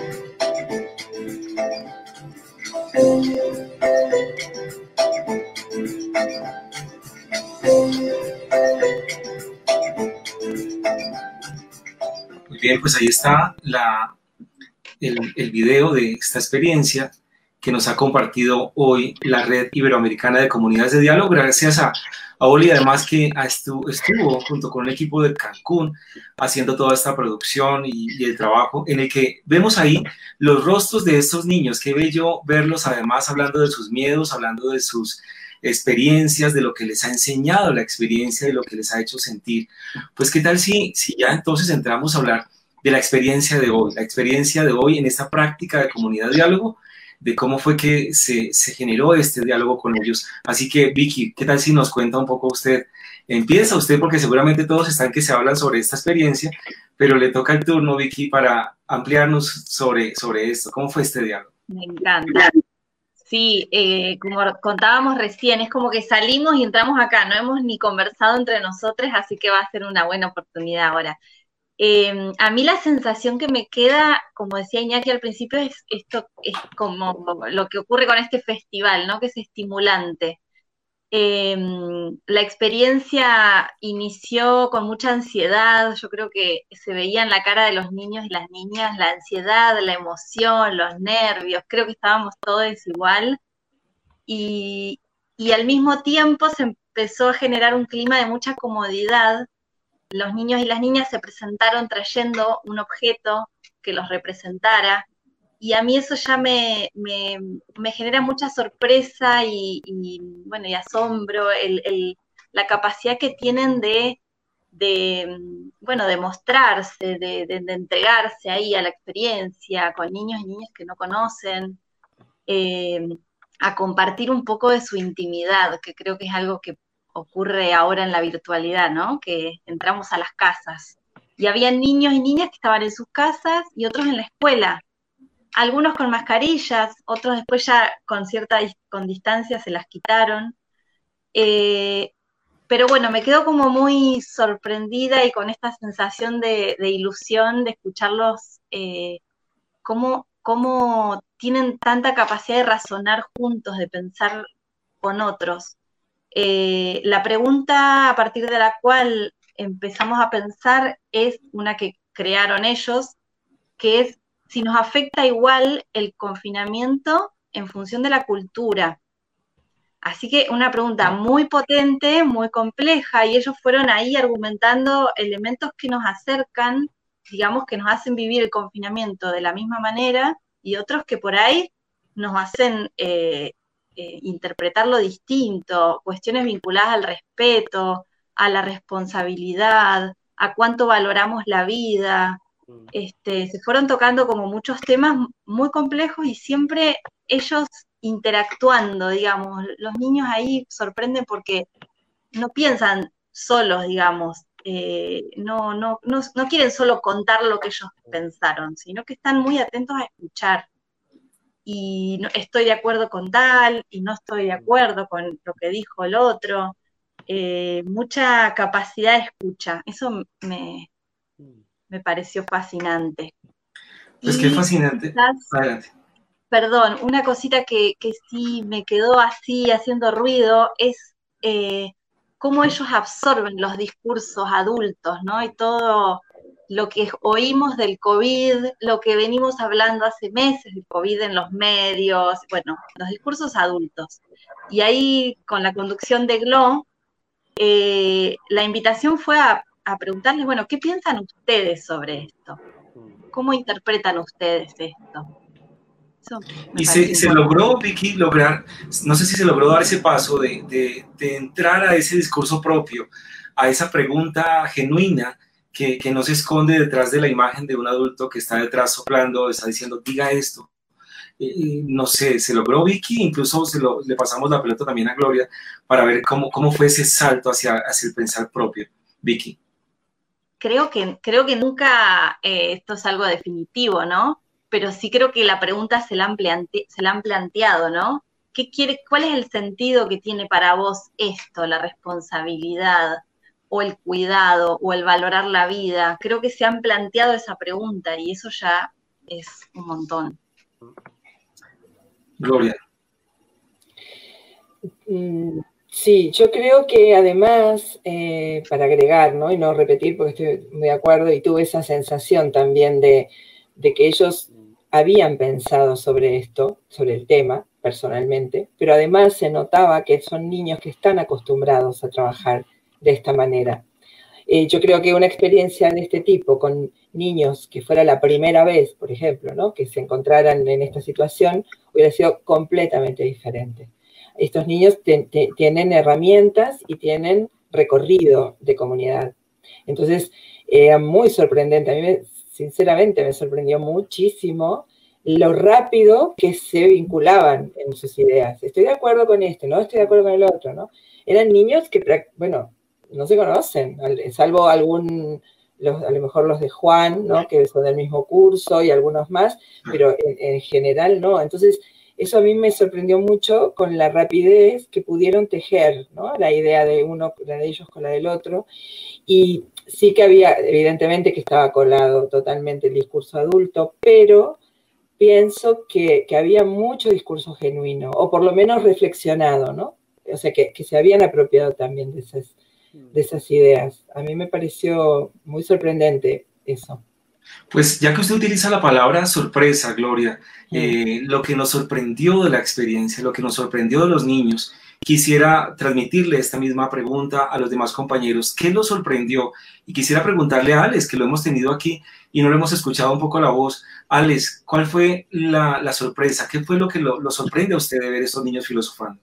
Muy bien, pues ahí está la, el, el video de esta experiencia que nos ha compartido hoy la Red Iberoamericana de Comunidades de Diálogo, gracias a, a Oli, además que estuvo, estuvo junto con un equipo de Cancún haciendo toda esta producción y, y el trabajo en el que vemos ahí los rostros de estos niños. Qué bello verlos además hablando de sus miedos, hablando de sus experiencias, de lo que les ha enseñado la experiencia, de lo que les ha hecho sentir. Pues qué tal si, si ya entonces entramos a hablar de la experiencia de hoy, la experiencia de hoy en esta práctica de comunidad de diálogo, de cómo fue que se, se generó este diálogo con ellos. Así que, Vicky, ¿qué tal si nos cuenta un poco usted? Empieza usted, porque seguramente todos están que se hablan sobre esta experiencia, pero le toca el turno, Vicky, para ampliarnos sobre, sobre esto. ¿Cómo fue este diálogo? Me encanta. Sí, eh, como contábamos recién, es como que salimos y entramos acá, no hemos ni conversado entre nosotros, así que va a ser una buena oportunidad ahora. Eh, a mí la sensación que me queda, como decía Iñaki al principio, es esto, es como lo que ocurre con este festival, ¿no? Que es estimulante. Eh, la experiencia inició con mucha ansiedad, yo creo que se veía en la cara de los niños y las niñas la ansiedad, la emoción, los nervios, creo que estábamos todos igual, y, y al mismo tiempo se empezó a generar un clima de mucha comodidad. Los niños y las niñas se presentaron trayendo un objeto que los representara, y a mí eso ya me, me, me genera mucha sorpresa y, y, bueno, y asombro, el, el, la capacidad que tienen de, de, bueno, de mostrarse, de, de, de entregarse ahí a la experiencia con niños y niñas que no conocen, eh, a compartir un poco de su intimidad, que creo que es algo que ocurre ahora en la virtualidad, ¿no? Que entramos a las casas y había niños y niñas que estaban en sus casas y otros en la escuela, algunos con mascarillas, otros después ya con cierta con distancia se las quitaron, eh, pero bueno, me quedo como muy sorprendida y con esta sensación de, de ilusión de escucharlos, eh, cómo, cómo tienen tanta capacidad de razonar juntos, de pensar con otros. Eh, la pregunta a partir de la cual empezamos a pensar es una que crearon ellos, que es si nos afecta igual el confinamiento en función de la cultura. Así que una pregunta muy potente, muy compleja, y ellos fueron ahí argumentando elementos que nos acercan, digamos, que nos hacen vivir el confinamiento de la misma manera, y otros que por ahí nos hacen eh, Eh, interpretarlo distinto, cuestiones vinculadas al respeto, a la responsabilidad, a cuánto valoramos la vida. Este, se fueron tocando como muchos temas muy complejos y siempre ellos interactuando, digamos. Los niños ahí sorprenden porque no piensan solos, digamos, eh, no, no, no, no quieren solo contar lo que ellos pensaron, sino que están muy atentos a escuchar. Y no, estoy de acuerdo con tal, y no estoy de acuerdo con lo que dijo el otro, eh, mucha capacidad de escucha, eso me, me pareció fascinante. Pues y qué fascinante. Quizás, adelante. Perdón, una cosita que, que sí me quedó así haciendo ruido es, eh, cómo ellos absorben los discursos adultos, ¿no? Y todo lo que oímos del COVID, lo que venimos hablando hace meses del COVID en los medios, bueno, los discursos adultos. Y ahí, con la conducción de Glo, eh, la invitación fue a, a preguntarles, bueno, ¿qué piensan ustedes sobre esto? ¿Cómo interpretan ustedes esto? Y se, se logró, Vicky, lograr, no sé si se logró dar ese paso de, de, de entrar a ese discurso propio, a esa pregunta genuina que, que no se esconde detrás de la imagen de un adulto que está detrás soplando, está diciendo, diga esto. Eh, no sé, se logró, Vicky, incluso se lo, le pasamos la pelota también a Gloria para ver cómo, cómo fue ese salto hacia, hacia el pensar propio. Vicky. Creo que, creo que nunca eh, esto es algo definitivo, ¿no? Pero sí creo que la pregunta se la han, plante, se la han planteado, ¿no? ¿Qué quiere, ¿Cuál es el sentido que tiene para vos esto, la responsabilidad, o el cuidado, o el valorar la vida? Creo que se han planteado esa pregunta y eso ya es un montón. Gloria. Sí, yo creo que además, eh, para agregar, ¿no? Y no repetir porque estoy muy de acuerdo, y tuve esa sensación también de, de que ellos habían pensado sobre esto, sobre el tema, personalmente, pero además se notaba que son niños que están acostumbrados a trabajar de esta manera. Eh, yo creo que una experiencia de este tipo con niños que fuera la primera vez, por ejemplo, ¿no? Que se encontraran en esta situación, hubiera sido completamente diferente. Estos niños te, te, tienen herramientas y tienen recorrido de comunidad. Entonces, era muy sorprendente. A mí, me, sinceramente, me sorprendió muchísimo lo rápido que se vinculaban en sus ideas. Estoy de acuerdo con este, no estoy de acuerdo con el otro, ¿no? Eran niños que, bueno, no se conocen, salvo algún, los, a lo mejor los de Juan, ¿no? Que son del mismo curso y algunos más, pero en, en general no. Entonces, eso a mí me sorprendió mucho con la rapidez que pudieron tejer, ¿no? La idea de uno, la de ellos con la del otro. Y sí que había, evidentemente que estaba colado totalmente el discurso adulto, pero pienso que, que había mucho discurso genuino, o por lo menos reflexionado, ¿no? O sea, que, que se habían apropiado también de esas, de esas ideas. A mí me pareció muy sorprendente eso. Pues ya que usted utiliza la palabra sorpresa, Gloria, eh, lo que nos sorprendió de la experiencia, lo que nos sorprendió de los niños, quisiera transmitirle esta misma pregunta a los demás compañeros. ¿Qué los sorprendió? Y quisiera preguntarle a Alex, que lo hemos tenido aquí y no le hemos escuchado un poco la voz. Alex, ¿cuál fue la, la sorpresa? ¿Qué fue lo que lo, lo sorprende a usted de ver estos niños filosofando?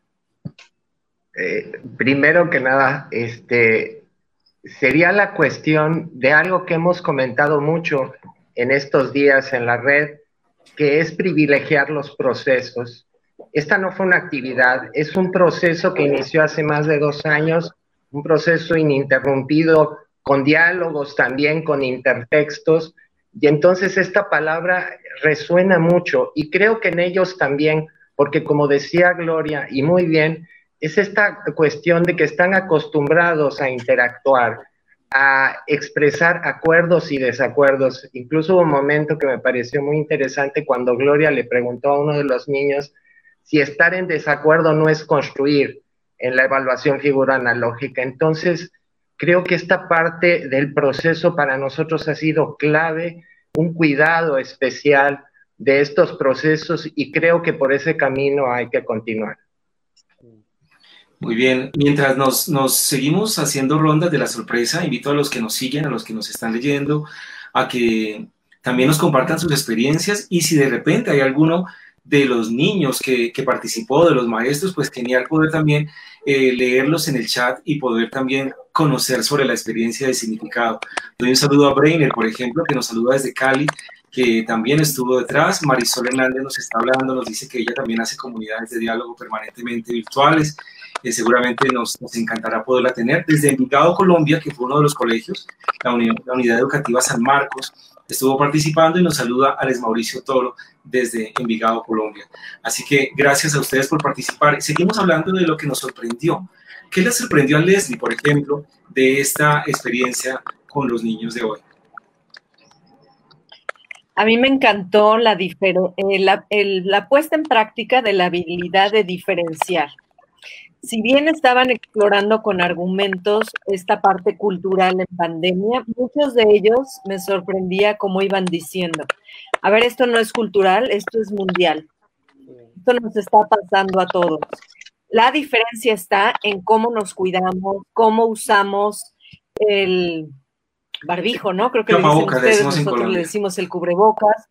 Eh, primero que nada, este, sería la cuestión de algo que hemos comentado mucho en estos días en la red, que es privilegiar los procesos. Esta no fue una actividad, es un proceso que inició hace más de dos años, un proceso ininterrumpido, con diálogos también, con intertextos, y entonces esta palabra resuena mucho, y creo que en ellos también, porque como decía Gloria, y muy bien, es esta cuestión de que están acostumbrados a interactuar, a expresar acuerdos y desacuerdos. Incluso hubo un momento que me pareció muy interesante cuando Gloria le preguntó a uno de los niños si estar en desacuerdo no es construir en la evaluación figura analógica. Entonces, creo que esta parte del proceso para nosotros ha sido clave, un cuidado especial de estos procesos, y creo que por ese camino hay que continuar. Muy bien, mientras nos, nos seguimos haciendo rondas de la sorpresa, invito a los que nos siguen, a los que nos están leyendo, a que también nos compartan sus experiencias, y si de repente hay alguno de los niños que, que participó, de los maestros, pues genial poder también eh, leerlos en el chat y poder también conocer sobre la experiencia de significado. Doy un saludo a Brainer, por ejemplo, que nos saluda desde Cali, que también estuvo detrás. Marisol Hernández nos está hablando, nos dice que ella también hace comunidades de diálogo permanentemente virtuales. Eh, seguramente nos, nos encantará poderla tener. Desde Envigado, Colombia, que fue uno de los colegios, la, uni la Unidad Educativa San Marcos, estuvo participando, y nos saluda Alex Mauricio Toro desde Envigado, Colombia. Así que gracias a ustedes por participar. Seguimos hablando de lo que nos sorprendió. ¿Qué les sorprendió a Leslie, por ejemplo, de esta experiencia con los niños de hoy? A mí me encantó la, eh, la, el, la puesta en práctica de la habilidad de diferenciar. Si bien estaban explorando con argumentos esta parte cultural en pandemia, muchos de ellos me sorprendía cómo iban diciendo, a ver, esto no es cultural, esto es mundial. Esto nos está pasando a todos. La diferencia está en cómo nos cuidamos, cómo usamos el barbijo, ¿no? Creo que le dicen ustedes, nosotros le decimos el cubrebocas,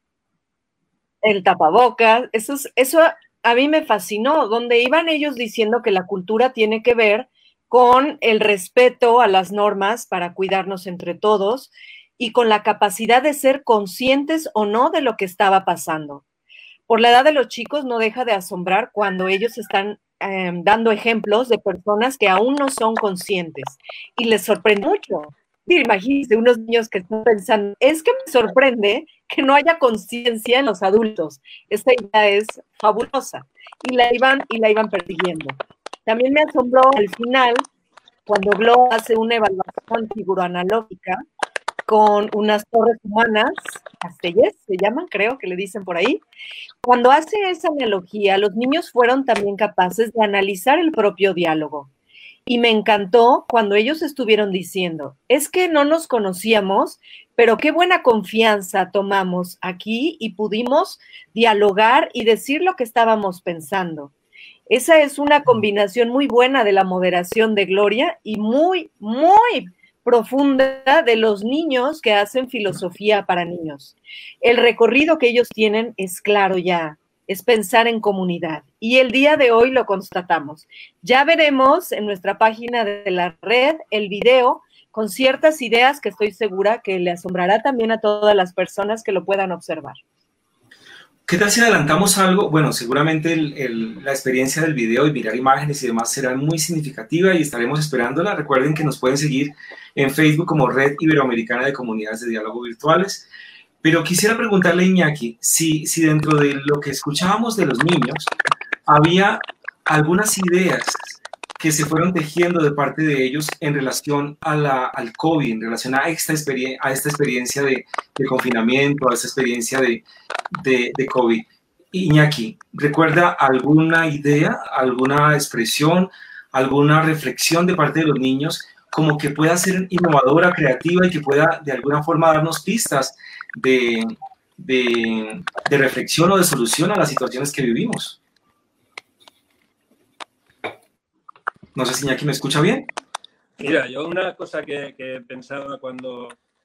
el tapabocas. Eso, es, eso a mí me fascinó, donde iban ellos diciendo que la cultura tiene que ver con el respeto a las normas para cuidarnos entre todos y con la capacidad de ser conscientes o no de lo que estaba pasando. Por la edad de los chicos no deja de asombrar cuando ellos están eh, dando ejemplos de personas que aún no son conscientes y les sorprende mucho. Imagínense unos niños que están pensando, es que me sorprende que no haya conciencia en los adultos. Esta idea es fabulosa y la iban, y la iban persiguiendo. También me asombró al final cuando Glo hace una evaluación figuroanalógica con unas torres humanas, castellers se llaman, creo que le dicen por ahí. Cuando hace esa analogía, los niños fueron también capaces de analizar el propio diálogo. Y me encantó cuando ellos estuvieron diciendo, es que no nos conocíamos, pero qué buena confianza tomamos aquí y pudimos dialogar y decir lo que estábamos pensando. Esa es una combinación muy buena de la moderación de Gloria y muy, muy profunda de los niños que hacen filosofía para niños. El recorrido que ellos tienen es claro ya, es pensar en comunidad. Y el día de hoy lo constatamos. Ya veremos en nuestra página de la red el video con ciertas ideas que estoy segura que le asombrará también a todas las personas que lo puedan observar. ¿Qué tal si adelantamos algo? Bueno, seguramente el, el, la experiencia del video y mirar imágenes y demás será muy significativa y estaremos esperándola. Recuerden que nos pueden seguir en Facebook como Red Iberoamericana de Comunidades de Diálogo Virtuales. Pero quisiera preguntarle a Iñaki si, si dentro de lo que escuchábamos de los niños había algunas ideas que se fueron tejiendo de parte de ellos en relación a la, al COVID, en relación a esta, experien a esta experiencia de, de confinamiento, a esta experiencia de, de, de COVID. Iñaki, ¿recuerda alguna idea, alguna expresión, alguna reflexión de parte de los niños como que pueda ser innovadora, creativa y que pueda de alguna forma darnos pistas de, de, de reflexión o de solución a las situaciones que vivimos? No sé si Iñaki me escucha bien. Mira, yo una cosa que, que pensaba cuando...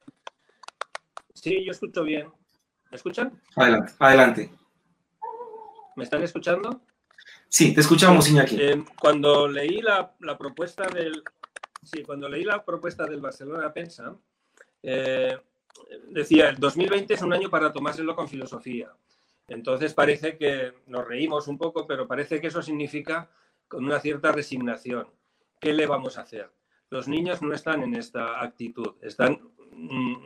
Sí, yo escucho bien. ¿Me escuchan? Adelante, adelante. ¿Me están escuchando? Sí, te escuchamos, Iñaki. Eh, cuando leí la, la propuesta del... Sí, cuando leí la propuesta del Barcelona Pensa, eh, decía, el dos mil veinte es un año para tomárselo con filosofía. Entonces parece que nos reímos un poco, pero parece que eso significa con una cierta resignación. ¿Qué le vamos a hacer? Los niños no están en esta actitud, están mmm,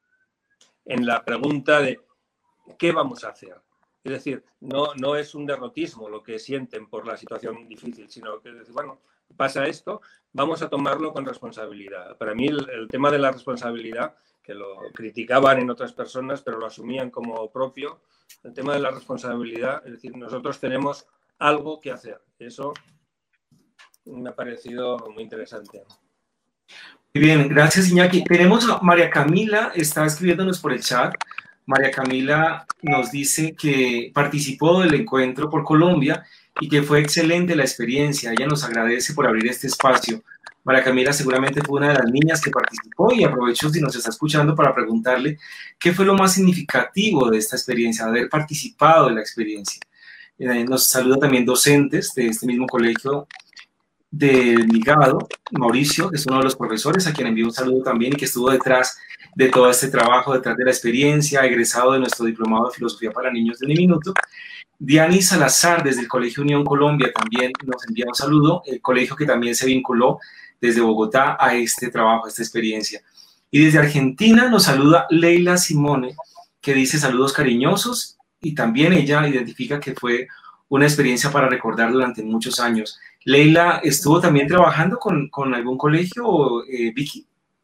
en la pregunta de ¿qué vamos a hacer? Es decir, no, no es un derrotismo lo que sienten por la situación difícil, sino que, bueno, pasa esto, vamos a tomarlo con responsabilidad. Para mí el, el tema de la responsabilidad, que lo criticaban en otras personas, pero lo asumían como propio, el tema de la responsabilidad, es decir, nosotros tenemos algo que hacer. Eso me ha parecido muy interesante. Muy bien, gracias, Iñaki. Tenemos a María Camila, está escribiéndonos por el chat. María Camila nos dice que participó del encuentro por Colombia y que fue excelente la experiencia. Ella nos agradece por abrir este espacio. María Camila seguramente fue una de las niñas que participó y aprovecho si nos está escuchando para preguntarle qué fue lo más significativo de esta experiencia, de haber participado de la experiencia. Eh, nos saluda también docentes de este mismo colegio de Envigado, Mauricio, que es uno de los profesores, a quien envío un saludo también y que estuvo detrás de todo este trabajo, detrás de la experiencia, egresado de nuestro diplomado de filosofía para niños de Uniminuto. Diani Salazar, desde el Colegio Unión Colombia, también nos envía un saludo, el colegio que también se vinculó desde Bogotá a este trabajo, a esta experiencia. Y desde Argentina nos saluda Leila Simone, que dice saludos cariñosos, y también ella identifica que fue una experiencia para recordar durante muchos años. Leila, ¿estuvo también trabajando con, con algún colegio, eh, Vicky?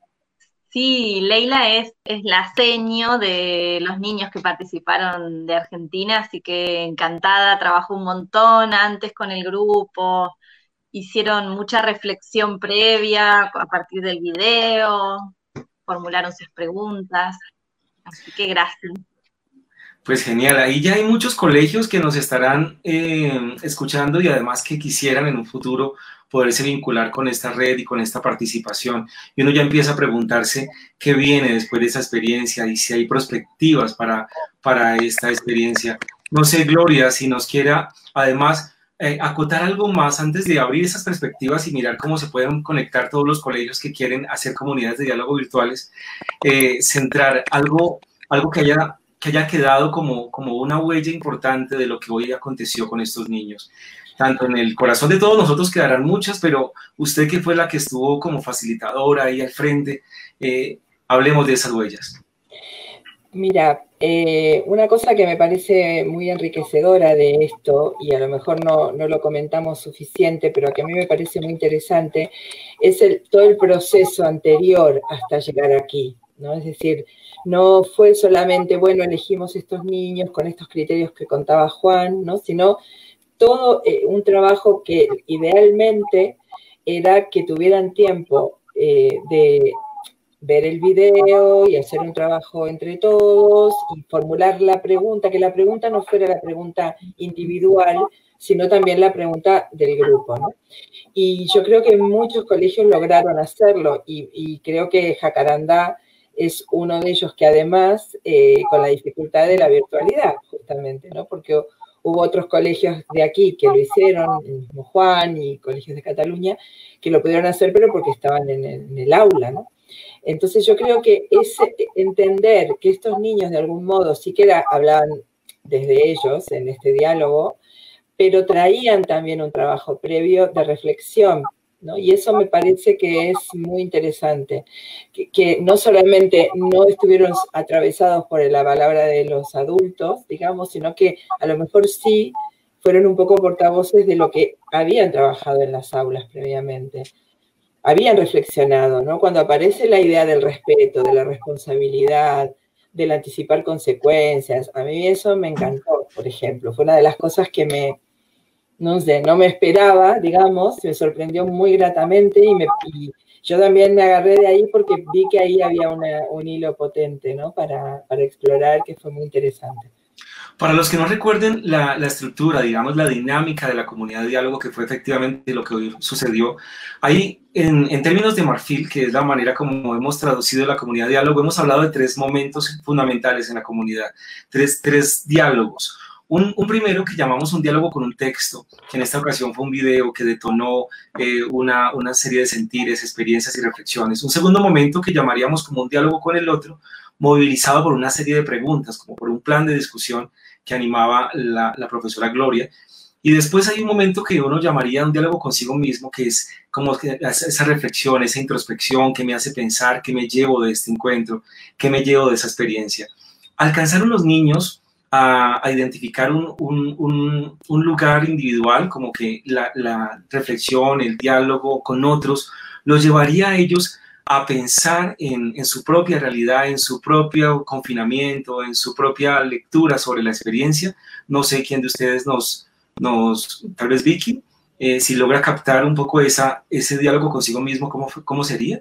Sí, Leila es, es la seño de los niños que participaron de Argentina, así que encantada, trabajó un montón antes con el grupo, hicieron mucha reflexión previa a partir del video, formularon sus preguntas, así que gracias. Pues genial, ahí ya hay muchos colegios que nos estarán eh, escuchando y además que quisieran en un futuro poderse vincular con esta red y con esta participación. Y uno ya empieza a preguntarse qué viene después de esa experiencia y si hay perspectivas para, para esta experiencia. No sé, Gloria, si nos quiera además eh, acotar algo más antes de abrir esas perspectivas y mirar cómo se pueden conectar todos los colegios que quieren hacer comunidades de diálogo virtuales, eh, centrar algo, algo que haya... que haya quedado como, como una huella importante de lo que hoy aconteció con estos niños. Tanto en el corazón de todos nosotros quedarán muchas, pero usted que fue la que estuvo como facilitadora ahí al frente, eh, hablemos de esas huellas. Mira, eh, una cosa que me parece muy enriquecedora de esto, y a lo mejor no, no lo comentamos suficiente, pero que a mí me parece muy interesante, es el, todo el proceso anterior hasta llegar aquí, ¿no? Es decir, no fue solamente, bueno, elegimos estos niños con estos criterios que contaba Juan, ¿no? Sino todo eh, un trabajo que idealmente era que tuvieran tiempo eh, de ver el video y hacer un trabajo entre todos y formular la pregunta, que la pregunta no fuera la pregunta individual, sino también la pregunta del grupo, ¿no? Y yo creo que muchos colegios lograron hacerlo y, y creo que Jacarandá es uno de ellos que además, eh, con la dificultad de la virtualidad, justamente, ¿no? Porque hubo otros colegios de aquí que lo hicieron, el mismo Juan y colegios de Cataluña, que lo pudieron hacer, pero porque estaban en el, en el aula, ¿no? Entonces yo creo que ese entender que estos niños de algún modo sí que era, hablaban desde ellos en este diálogo, pero traían también un trabajo previo de reflexión, ¿no? Y eso me parece que es muy interesante, que, que no solamente no estuvieron atravesados por la palabra de los adultos, digamos, sino que a lo mejor sí fueron un poco portavoces de lo que habían trabajado en las aulas previamente. Habían reflexionado, ¿no? Cuando aparece la idea del respeto, de la responsabilidad, del anticipar consecuencias, a mí eso me encantó, por ejemplo. Fue una de las cosas que me, no sé, no me esperaba, digamos, me sorprendió muy gratamente y, me, y yo también me agarré de ahí porque vi que ahí había una, un hilo potente, ¿no? Para, para explorar, que fue muy interesante. Para los que no recuerden la, la estructura, digamos, la dinámica de la comunidad de diálogo, que fue efectivamente lo que hoy sucedió, ahí en, en términos de Marfil, que es la manera como hemos traducido la comunidad de diálogo, hemos hablado de tres momentos fundamentales en la comunidad, tres, tres diálogos. Un, un primero que llamamos un diálogo con un texto, que en esta ocasión fue un video que detonó eh, una, una serie de sentires, experiencias y reflexiones. Un segundo momento que llamaríamos como un diálogo con el otro, movilizado por una serie de preguntas, como por un plan de discusión que animaba la, la profesora Gloria. Y después hay un momento que uno llamaría un diálogo consigo mismo, que es como que esa reflexión, esa introspección que me hace pensar, qué me llevo de este encuentro, qué me llevo de esa experiencia. Alcanzaron los niños a, a identificar un, un, un, un lugar individual, como que la, la reflexión, el diálogo con otros, los llevaría a ellos a pensar en, en su propia realidad, en su propio confinamiento, en su propia lectura sobre la experiencia. No sé quién de ustedes nos, nos tal vez Vicky, eh, si logra captar un poco esa, ese diálogo consigo mismo, ¿cómo, cómo sería?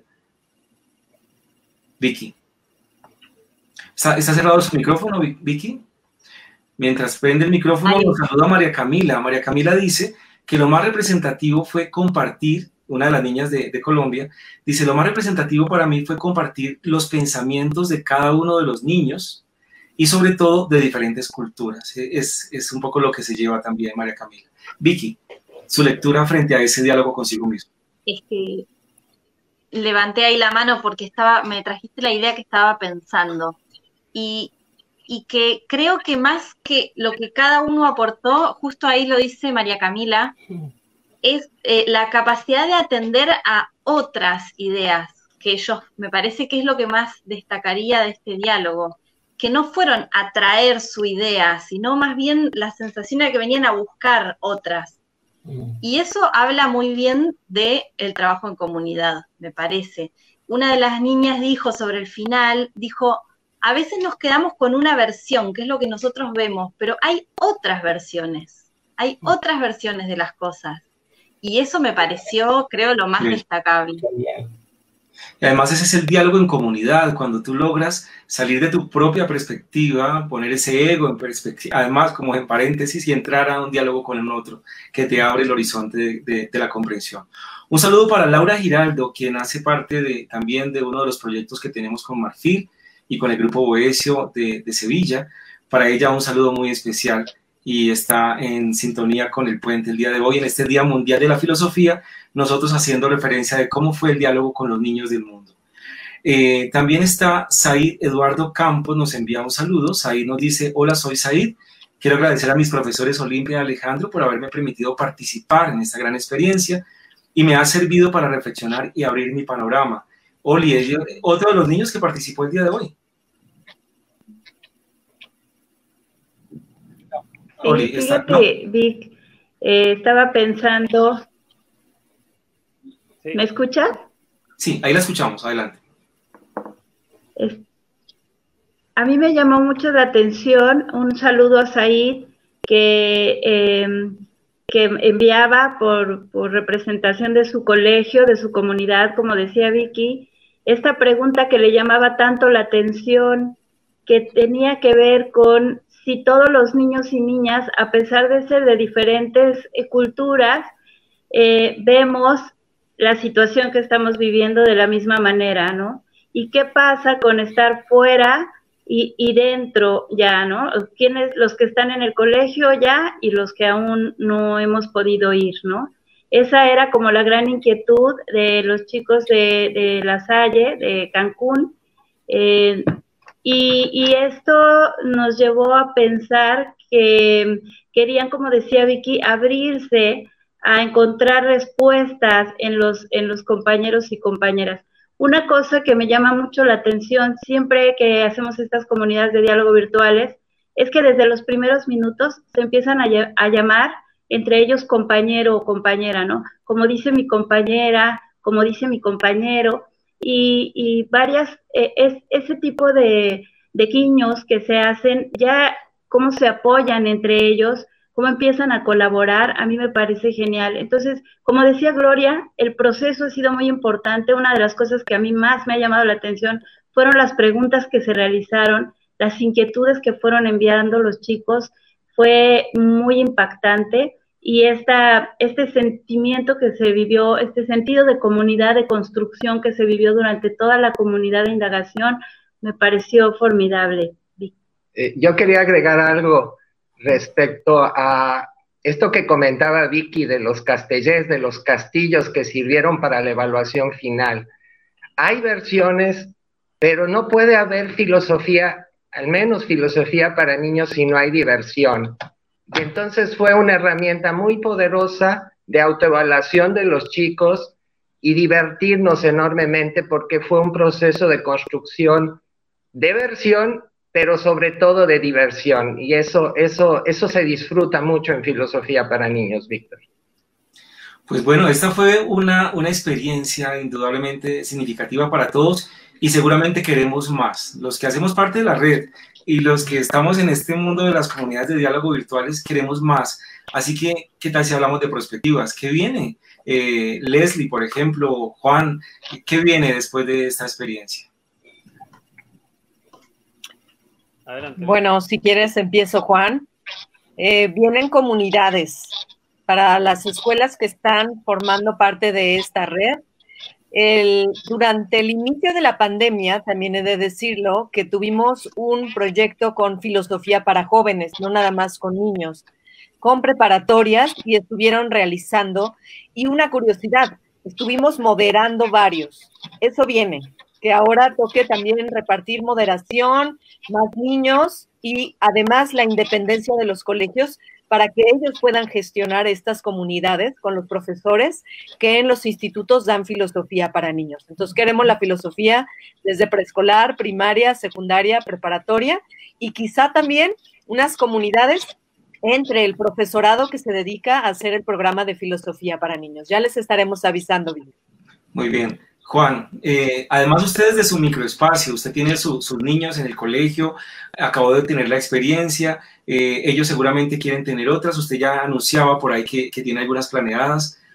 Vicky. ¿Está, ¿Está cerrado su micrófono, Vicky? Mientras prende el micrófono, nos saluda María Camila. María Camila dice que lo más representativo fue compartir, una de las niñas de, de Colombia, dice, lo más representativo para mí fue compartir los pensamientos de cada uno de los niños y sobre todo de diferentes culturas. Es, es un poco lo que se lleva también María Camila. Vicky, su lectura frente a ese diálogo consigo mismo. Es que levanté ahí la mano porque estaba, me trajiste la idea que estaba pensando y, y que creo que más que lo que cada uno aportó, justo ahí lo dice María Camila, es eh, la capacidad de atender a otras ideas que ellos, me parece que es lo que más destacaría de este diálogo, que no fueron a traer su idea, sino más bien la sensación de que venían a buscar otras. Y eso habla muy bien del trabajo en comunidad, me parece. Una de las niñas dijo sobre el final, dijo, a veces nos quedamos con una versión, que es lo que nosotros vemos, pero hay otras versiones, hay otras versiones de las cosas. y eso me pareció, creo, lo más Sí. destacable. Y además ese es el diálogo en comunidad, cuando tú logras salir de tu propia perspectiva, poner ese ego en perspectiva, además como en paréntesis, y entrar a un diálogo con el otro, que te abre el horizonte de, de, de la comprensión. Un saludo para Laura Giraldo, quien hace parte de, también de uno de los proyectos que tenemos con Marfil y con el Grupo Boesio de, de Sevilla. Para ella un saludo muy especial y está en sintonía con el puente el día de hoy, en este Día Mundial de la Filosofía, nosotros haciendo referencia de cómo fue el diálogo con los niños del mundo. Eh, también está Said Eduardo Campos, nos envía un saludo. Said nos dice: hola, soy Said. Quiero agradecer a mis profesores Olimpia y Alejandro por haberme permitido participar en esta gran experiencia y me ha servido para reflexionar y abrir mi panorama. Oli, es otro de los niños que participó el día de hoy. Oli, Sí, está, fíjate, ¿no? Vic, eh, estaba pensando, Sí. ¿me escuchas? Sí, ahí la escuchamos, adelante. Es- A mí me llamó mucho la atención un saludo a Said que, eh, que enviaba por, por representación de su colegio, de su comunidad, como decía Vicky, esta pregunta que le llamaba tanto la atención, que tenía que ver con si todos los niños y niñas, a pesar de ser de diferentes eh, culturas, eh, vemos la situación que estamos viviendo de la misma manera, ¿no? ¿Y qué pasa con estar fuera y, y dentro ya, ¿no? ¿Quiénes, los que están en el colegio ya y los que aún no hemos podido ir, ¿no? Esa era como la gran inquietud de los chicos de, de La Salle, de Cancún, eh, y, y esto nos llevó a pensar que querían, como decía Vicky, abrirse a encontrar respuestas en los, en los compañeros y compañeras. Una cosa que me llama mucho la atención siempre que hacemos estas comunidades de diálogo virtuales es que desde los primeros minutos se empiezan a, a llamar entre ellos compañero o compañera, ¿no? Como dice mi compañera, como dice mi compañero, y, y varias, eh, es, ese tipo de, de guiños que se hacen, ya cómo se apoyan entre ellos, cómo empiezan a colaborar, a mí me parece genial. Entonces, como decía Gloria, el proceso ha sido muy importante. Una de las cosas que a mí más me ha llamado la atención fueron las preguntas que se realizaron, las inquietudes que fueron enviando los chicos, fue muy impactante, y esta, este sentimiento que se vivió, este sentido de comunidad, de construcción que se vivió durante toda la comunidad de indagación, me pareció formidable. Eh, yo quería agregar algo respecto a esto que comentaba Vicky de los castellers, de los castillos que sirvieron para la evaluación final. Hay versiones, pero no puede haber filosofía, al menos filosofía para niños, si no hay diversión. Y entonces fue una herramienta muy poderosa de autoevaluación de los chicos y divertirnos enormemente, porque fue un proceso de construcción de versión, pero sobre todo de diversión, y eso, eso, eso se disfruta mucho en filosofía para niños, Víctor. Pues bueno, esta fue una, una experiencia indudablemente significativa para todos y seguramente queremos más. Los que hacemos parte de la red y los que estamos en este mundo de las comunidades de diálogo virtuales queremos más. Así que, ¿qué tal si hablamos de perspectivas? ¿Qué viene? Eh, Leslie, por ejemplo, Juan, ¿qué viene después de esta experiencia? Adelante. Bueno, si quieres empiezo, Juan. Eh, vienen comunidades para las escuelas que están formando parte de esta red. El, durante el inicio de la pandemia, también he de decirlo, que tuvimos un proyecto con filosofía para jóvenes, no nada más con niños, con preparatorias, y estuvieron realizando, y una curiosidad, estuvimos moderando varios. Eso viene, que ahora toque también repartir moderación, más niños y además la independencia de los colegios para que ellos puedan gestionar estas comunidades con los profesores que en los institutos dan filosofía para niños. Entonces queremos la filosofía desde preescolar, primaria, secundaria, preparatoria, y quizá también unas comunidades entre el profesorado que se dedica a hacer el programa de filosofía para niños. Ya les estaremos avisando bien. Muy bien. Juan, eh, además ustedes de su microespacio, usted tiene su, sus niños en el colegio, acabó de tener la experiencia, eh, ellos seguramente quieren tener otras, usted ya anunciaba por ahí que, que tiene algunas planeadas.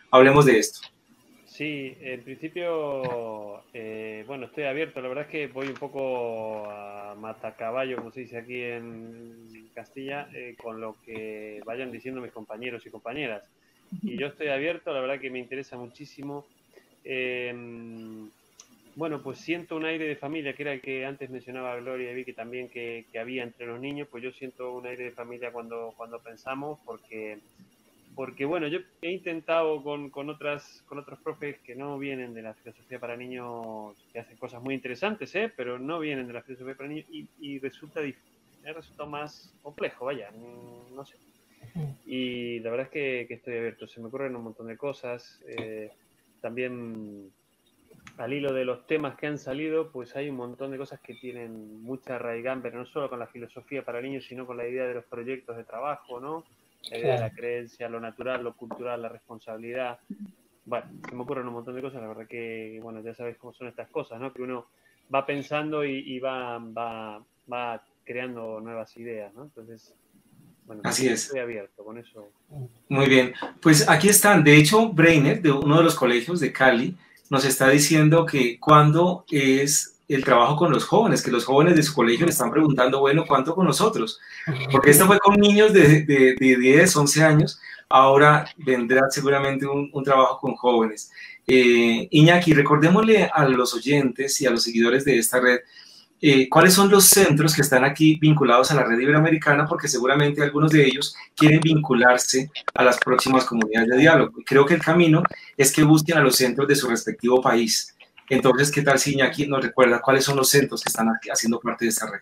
Hablemos de esto. Sí, en principio, eh, bueno, estoy abierto. La verdad es que voy un poco a matacaballo, como se dice aquí en Castilla, eh, con lo que vayan diciendo mis compañeros y compañeras. Y yo estoy abierto, la verdad que me interesa muchísimo. Eh, bueno, pues siento un aire de familia, que era el que antes mencionaba Gloria y Vicky también, que, que había entre los niños. Pues yo siento un aire de familia cuando, cuando pensamos, porque... Porque, bueno, yo he intentado con, con, otras, con otros profes que no vienen de la filosofía para niños, que hacen cosas muy interesantes, ¿eh? Pero no vienen de la filosofía para niños y, y resulta, me resulta más complejo, vaya, no sé. Y la verdad es que, que estoy abierto, se me ocurren un montón de cosas. Eh, también, al hilo de los temas que han salido, pues hay un montón de cosas que tienen mucha raigambre, no solo con la filosofía para niños, sino con la idea de los proyectos de trabajo, ¿no? La idea de la creencia, lo natural, lo cultural, la responsabilidad. Bueno, se me ocurren un montón de cosas, la verdad que, bueno, ya sabéis cómo son estas cosas, ¿no? Que uno va pensando y, y va, va, va creando nuevas ideas, ¿no? Entonces, bueno, así es. Estoy abierto con eso. Muy bien, pues aquí están. De hecho, Breiner, de uno de los colegios de Cali, nos está diciendo que cuándo es el trabajo con los jóvenes, que los jóvenes de su colegio le están preguntando, bueno, ¿cuánto con nosotros? Porque esto fue con niños de, de, de diez, once años, ahora vendrá seguramente un, un trabajo con jóvenes. Eh, Iñaki, recordémosle a los oyentes y a los seguidores de esta red, eh, ¿cuáles son los centros que están aquí vinculados a la red iberoamericana? Porque seguramente algunos de ellos quieren vincularse a las próximas comunidades de diálogo. Creo que el camino es que busquen a los centros de su respectivo país. Entonces, ¿qué tal si Iñaki nos recuerda cuáles son los centros que están haciendo parte de esta red?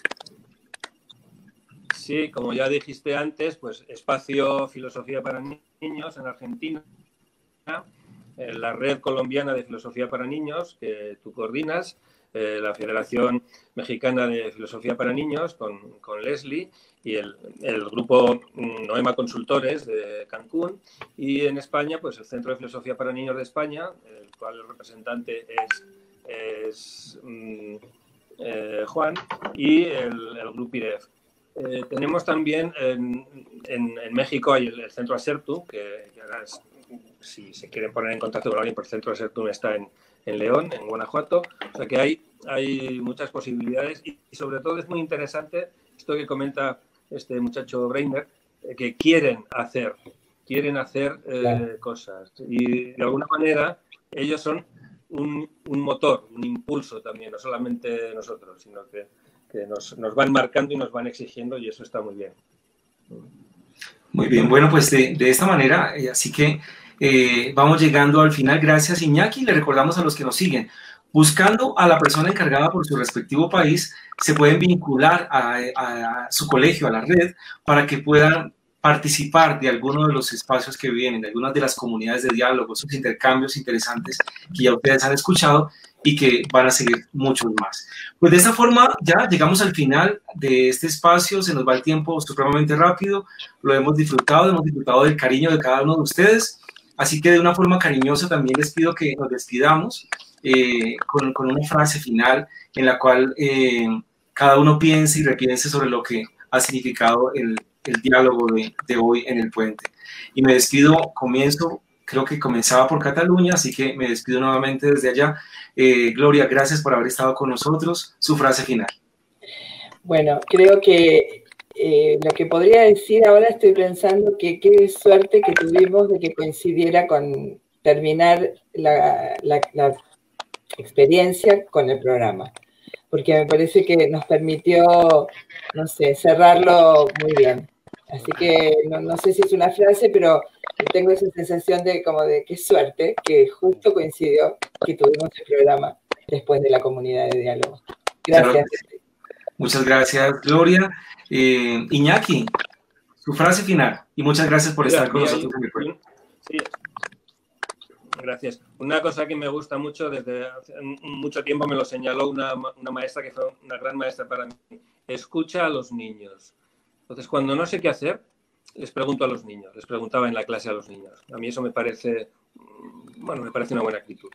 Sí, como ya dijiste antes, pues Espacio Filosofía para Niños en Argentina, la Red Colombiana de Filosofía para Niños, que tú coordinas, eh, la Federación Mexicana de Filosofía para Niños con, con Leslie y el, el grupo Noema Consultores de Cancún, y en España, pues el Centro de Filosofía para Niños de España, el cual el representante es, es mm, eh, Juan, y el, el grupo I R E F. Eh, tenemos también en, en, en México hay el, el Centro Asertum, que, que ahora es, si se quieren poner en contacto con alguien, por el Centro Asertum está en, en León, en Guanajuato. O sea que hay, hay muchas posibilidades y, y sobre todo es muy interesante esto que comenta este muchacho Breiner, eh, que quieren hacer, quieren hacer eh, claro. cosas. Y de alguna manera ellos son un, un motor, un impulso también, no solamente nosotros, sino que que nos, nos van marcando y nos van exigiendo, y eso está muy bien. Muy bien, bueno, pues de, de esta manera, eh, así que eh, vamos llegando al final. Gracias, Iñaki. Le recordamos a los que nos siguen, buscando a la persona encargada por su respectivo país, se pueden vincular a, a, a su colegio, a la red, para que puedan participar de algunos de los espacios que vienen, de algunas de las comunidades de diálogo, esos intercambios interesantes que ya ustedes han escuchado y que van a seguir muchos más. Pues de esta forma ya llegamos al final de este espacio, se nos va el tiempo supremamente rápido, lo hemos disfrutado, hemos disfrutado del cariño de cada uno de ustedes, así que de una forma cariñosa también les pido que nos despidamos eh, con, con una frase final en la cual eh, cada uno piense y repiense sobre lo que ha significado el, el diálogo de, de hoy en el puente. Y me despido, comienzo, creo que comenzaba por Cataluña, así que me despido nuevamente desde allá. Eh, Gloria, gracias por haber estado con nosotros. Su frase final. Bueno, creo que eh, lo que podría decir ahora, estoy pensando que qué suerte que tuvimos de que coincidiera con terminar la, la, la experiencia con el programa, porque me parece que nos permitió, no sé, cerrarlo muy bien. Así que no, no sé si es una frase, pero tengo esa sensación de como de qué suerte que justo coincidió que tuvimos el programa después de la comunidad de diálogo. Gracias. Muchas gracias, Gloria. Eh, Iñaki, su frase final. Y muchas gracias por estar con nosotros en el programa. Sí. Gracias. Una cosa que me gusta mucho, desde hace mucho tiempo me lo señaló una, una maestra que fue una gran maestra para mí. Escucha a los niños. Entonces, cuando no sé qué hacer, les pregunto a los niños. Les preguntaba en la clase a los niños. A mí eso me parece, bueno, me parece una buena actitud.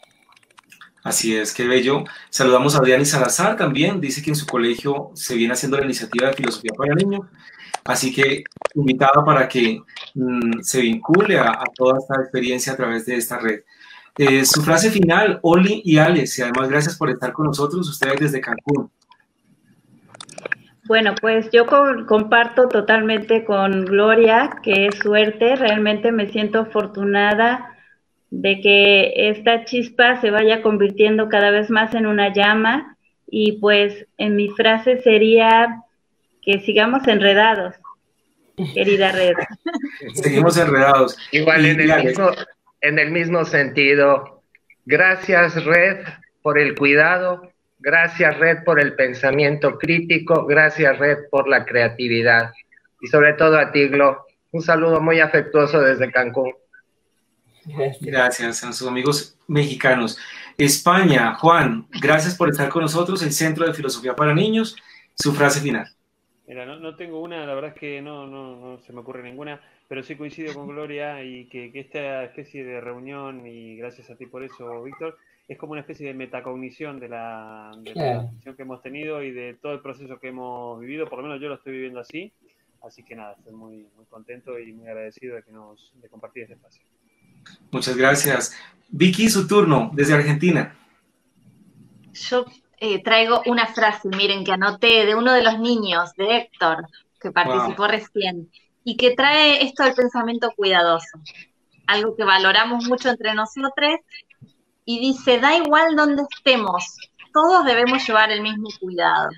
Así es, qué bello. Saludamos a Diana Salazar también. Dice que en su colegio se viene haciendo la iniciativa de filosofía para niños. Así que invitada para que mm, se vincule a, a toda esta experiencia a través de esta red. Eh, su frase final, Oli y Alex, y además gracias por estar con nosotros, ustedes desde Cancún. Bueno, pues yo co- comparto totalmente con Gloria, que es suerte, realmente me siento afortunada de que esta chispa se vaya convirtiendo cada vez más en una llama, y pues en mi frase sería que sigamos enredados, querida red. Seguimos enredados. Igual en el, Alex. mismo, en el mismo sentido, gracias Red por el cuidado, gracias Red por el pensamiento crítico, gracias Red por la creatividad y sobre todo a ti, Glo, un saludo muy afectuoso desde Cancún. Gracias. Gracias a nuestros amigos mexicanos. España, Juan, gracias por estar con nosotros, el Centro de Filosofía para Niños, su frase final. Mira, no, no tengo una, la verdad es que no, no, no se me ocurre ninguna, pero sí coincido con Gloria y que, que esta especie de reunión, y gracias a ti por eso, Víctor, es como una especie de metacognición de la, de Claro. la sesión que hemos tenido y de todo el proceso que hemos vivido, por lo menos yo lo estoy viviendo así, así que nada, estoy muy, muy contento y muy agradecido de que nos de compartir este espacio. Muchas gracias. Vicky, su turno, desde Argentina. Yo eh, traigo una frase, miren, que anoté de uno de los niños, de Héctor, que participó Wow. recién, y que trae esto del pensamiento cuidadoso, algo que valoramos mucho entre nosotros, y dice, da igual donde estemos, todos debemos llevar el mismo cuidado.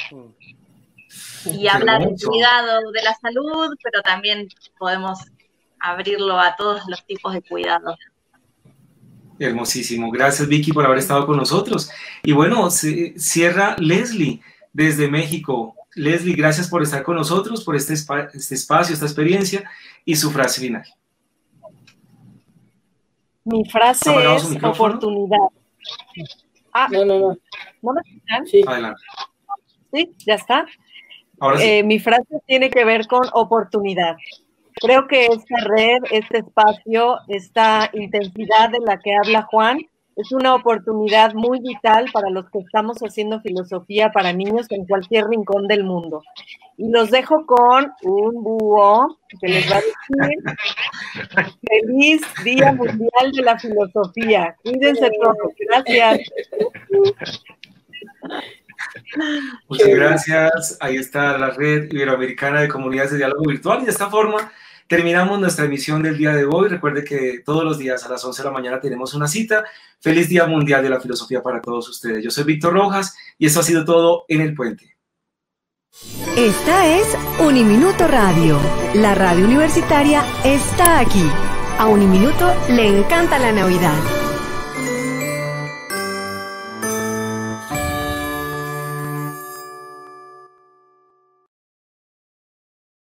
Y habla del Hermoso. cuidado de la salud, pero también podemos abrirlo a todos los tipos de cuidados. Hermosísimo. Gracias, Vicky, por haber estado con nosotros. Y bueno, se cierra Leslie desde México. Leslie, gracias por estar con nosotros, por este, espa- este espacio, esta experiencia y su frase final. Mi frase ¿Apagamos su es micrófono? oportunidad. Ah, No, no, no. ¿no me escuchan? Sí. Adelante. Sí, ya está. Ahora sí. Eh, mi frase tiene que ver con oportunidad. Creo que esta red, este espacio, esta intensidad de la que habla Juan, es una oportunidad muy vital para los que estamos haciendo filosofía para niños en cualquier rincón del mundo. Y los dejo con un búho que les va a decir feliz Día Mundial de la Filosofía. Cuídense todos. Gracias. Muchas gracias. Ahí está la Red Iberoamericana de Comunidades de Diálogo Virtual. Y de esta forma terminamos nuestra emisión del día de hoy. Recuerde que todos los días a las once de la mañana tenemos una cita. Feliz Día Mundial de la Filosofía para todos ustedes. Yo soy Víctor Rojas y esto ha sido todo en El Puente. Esta es Uniminuto Radio. La radio universitaria está aquí. A Uniminuto le encanta la Navidad.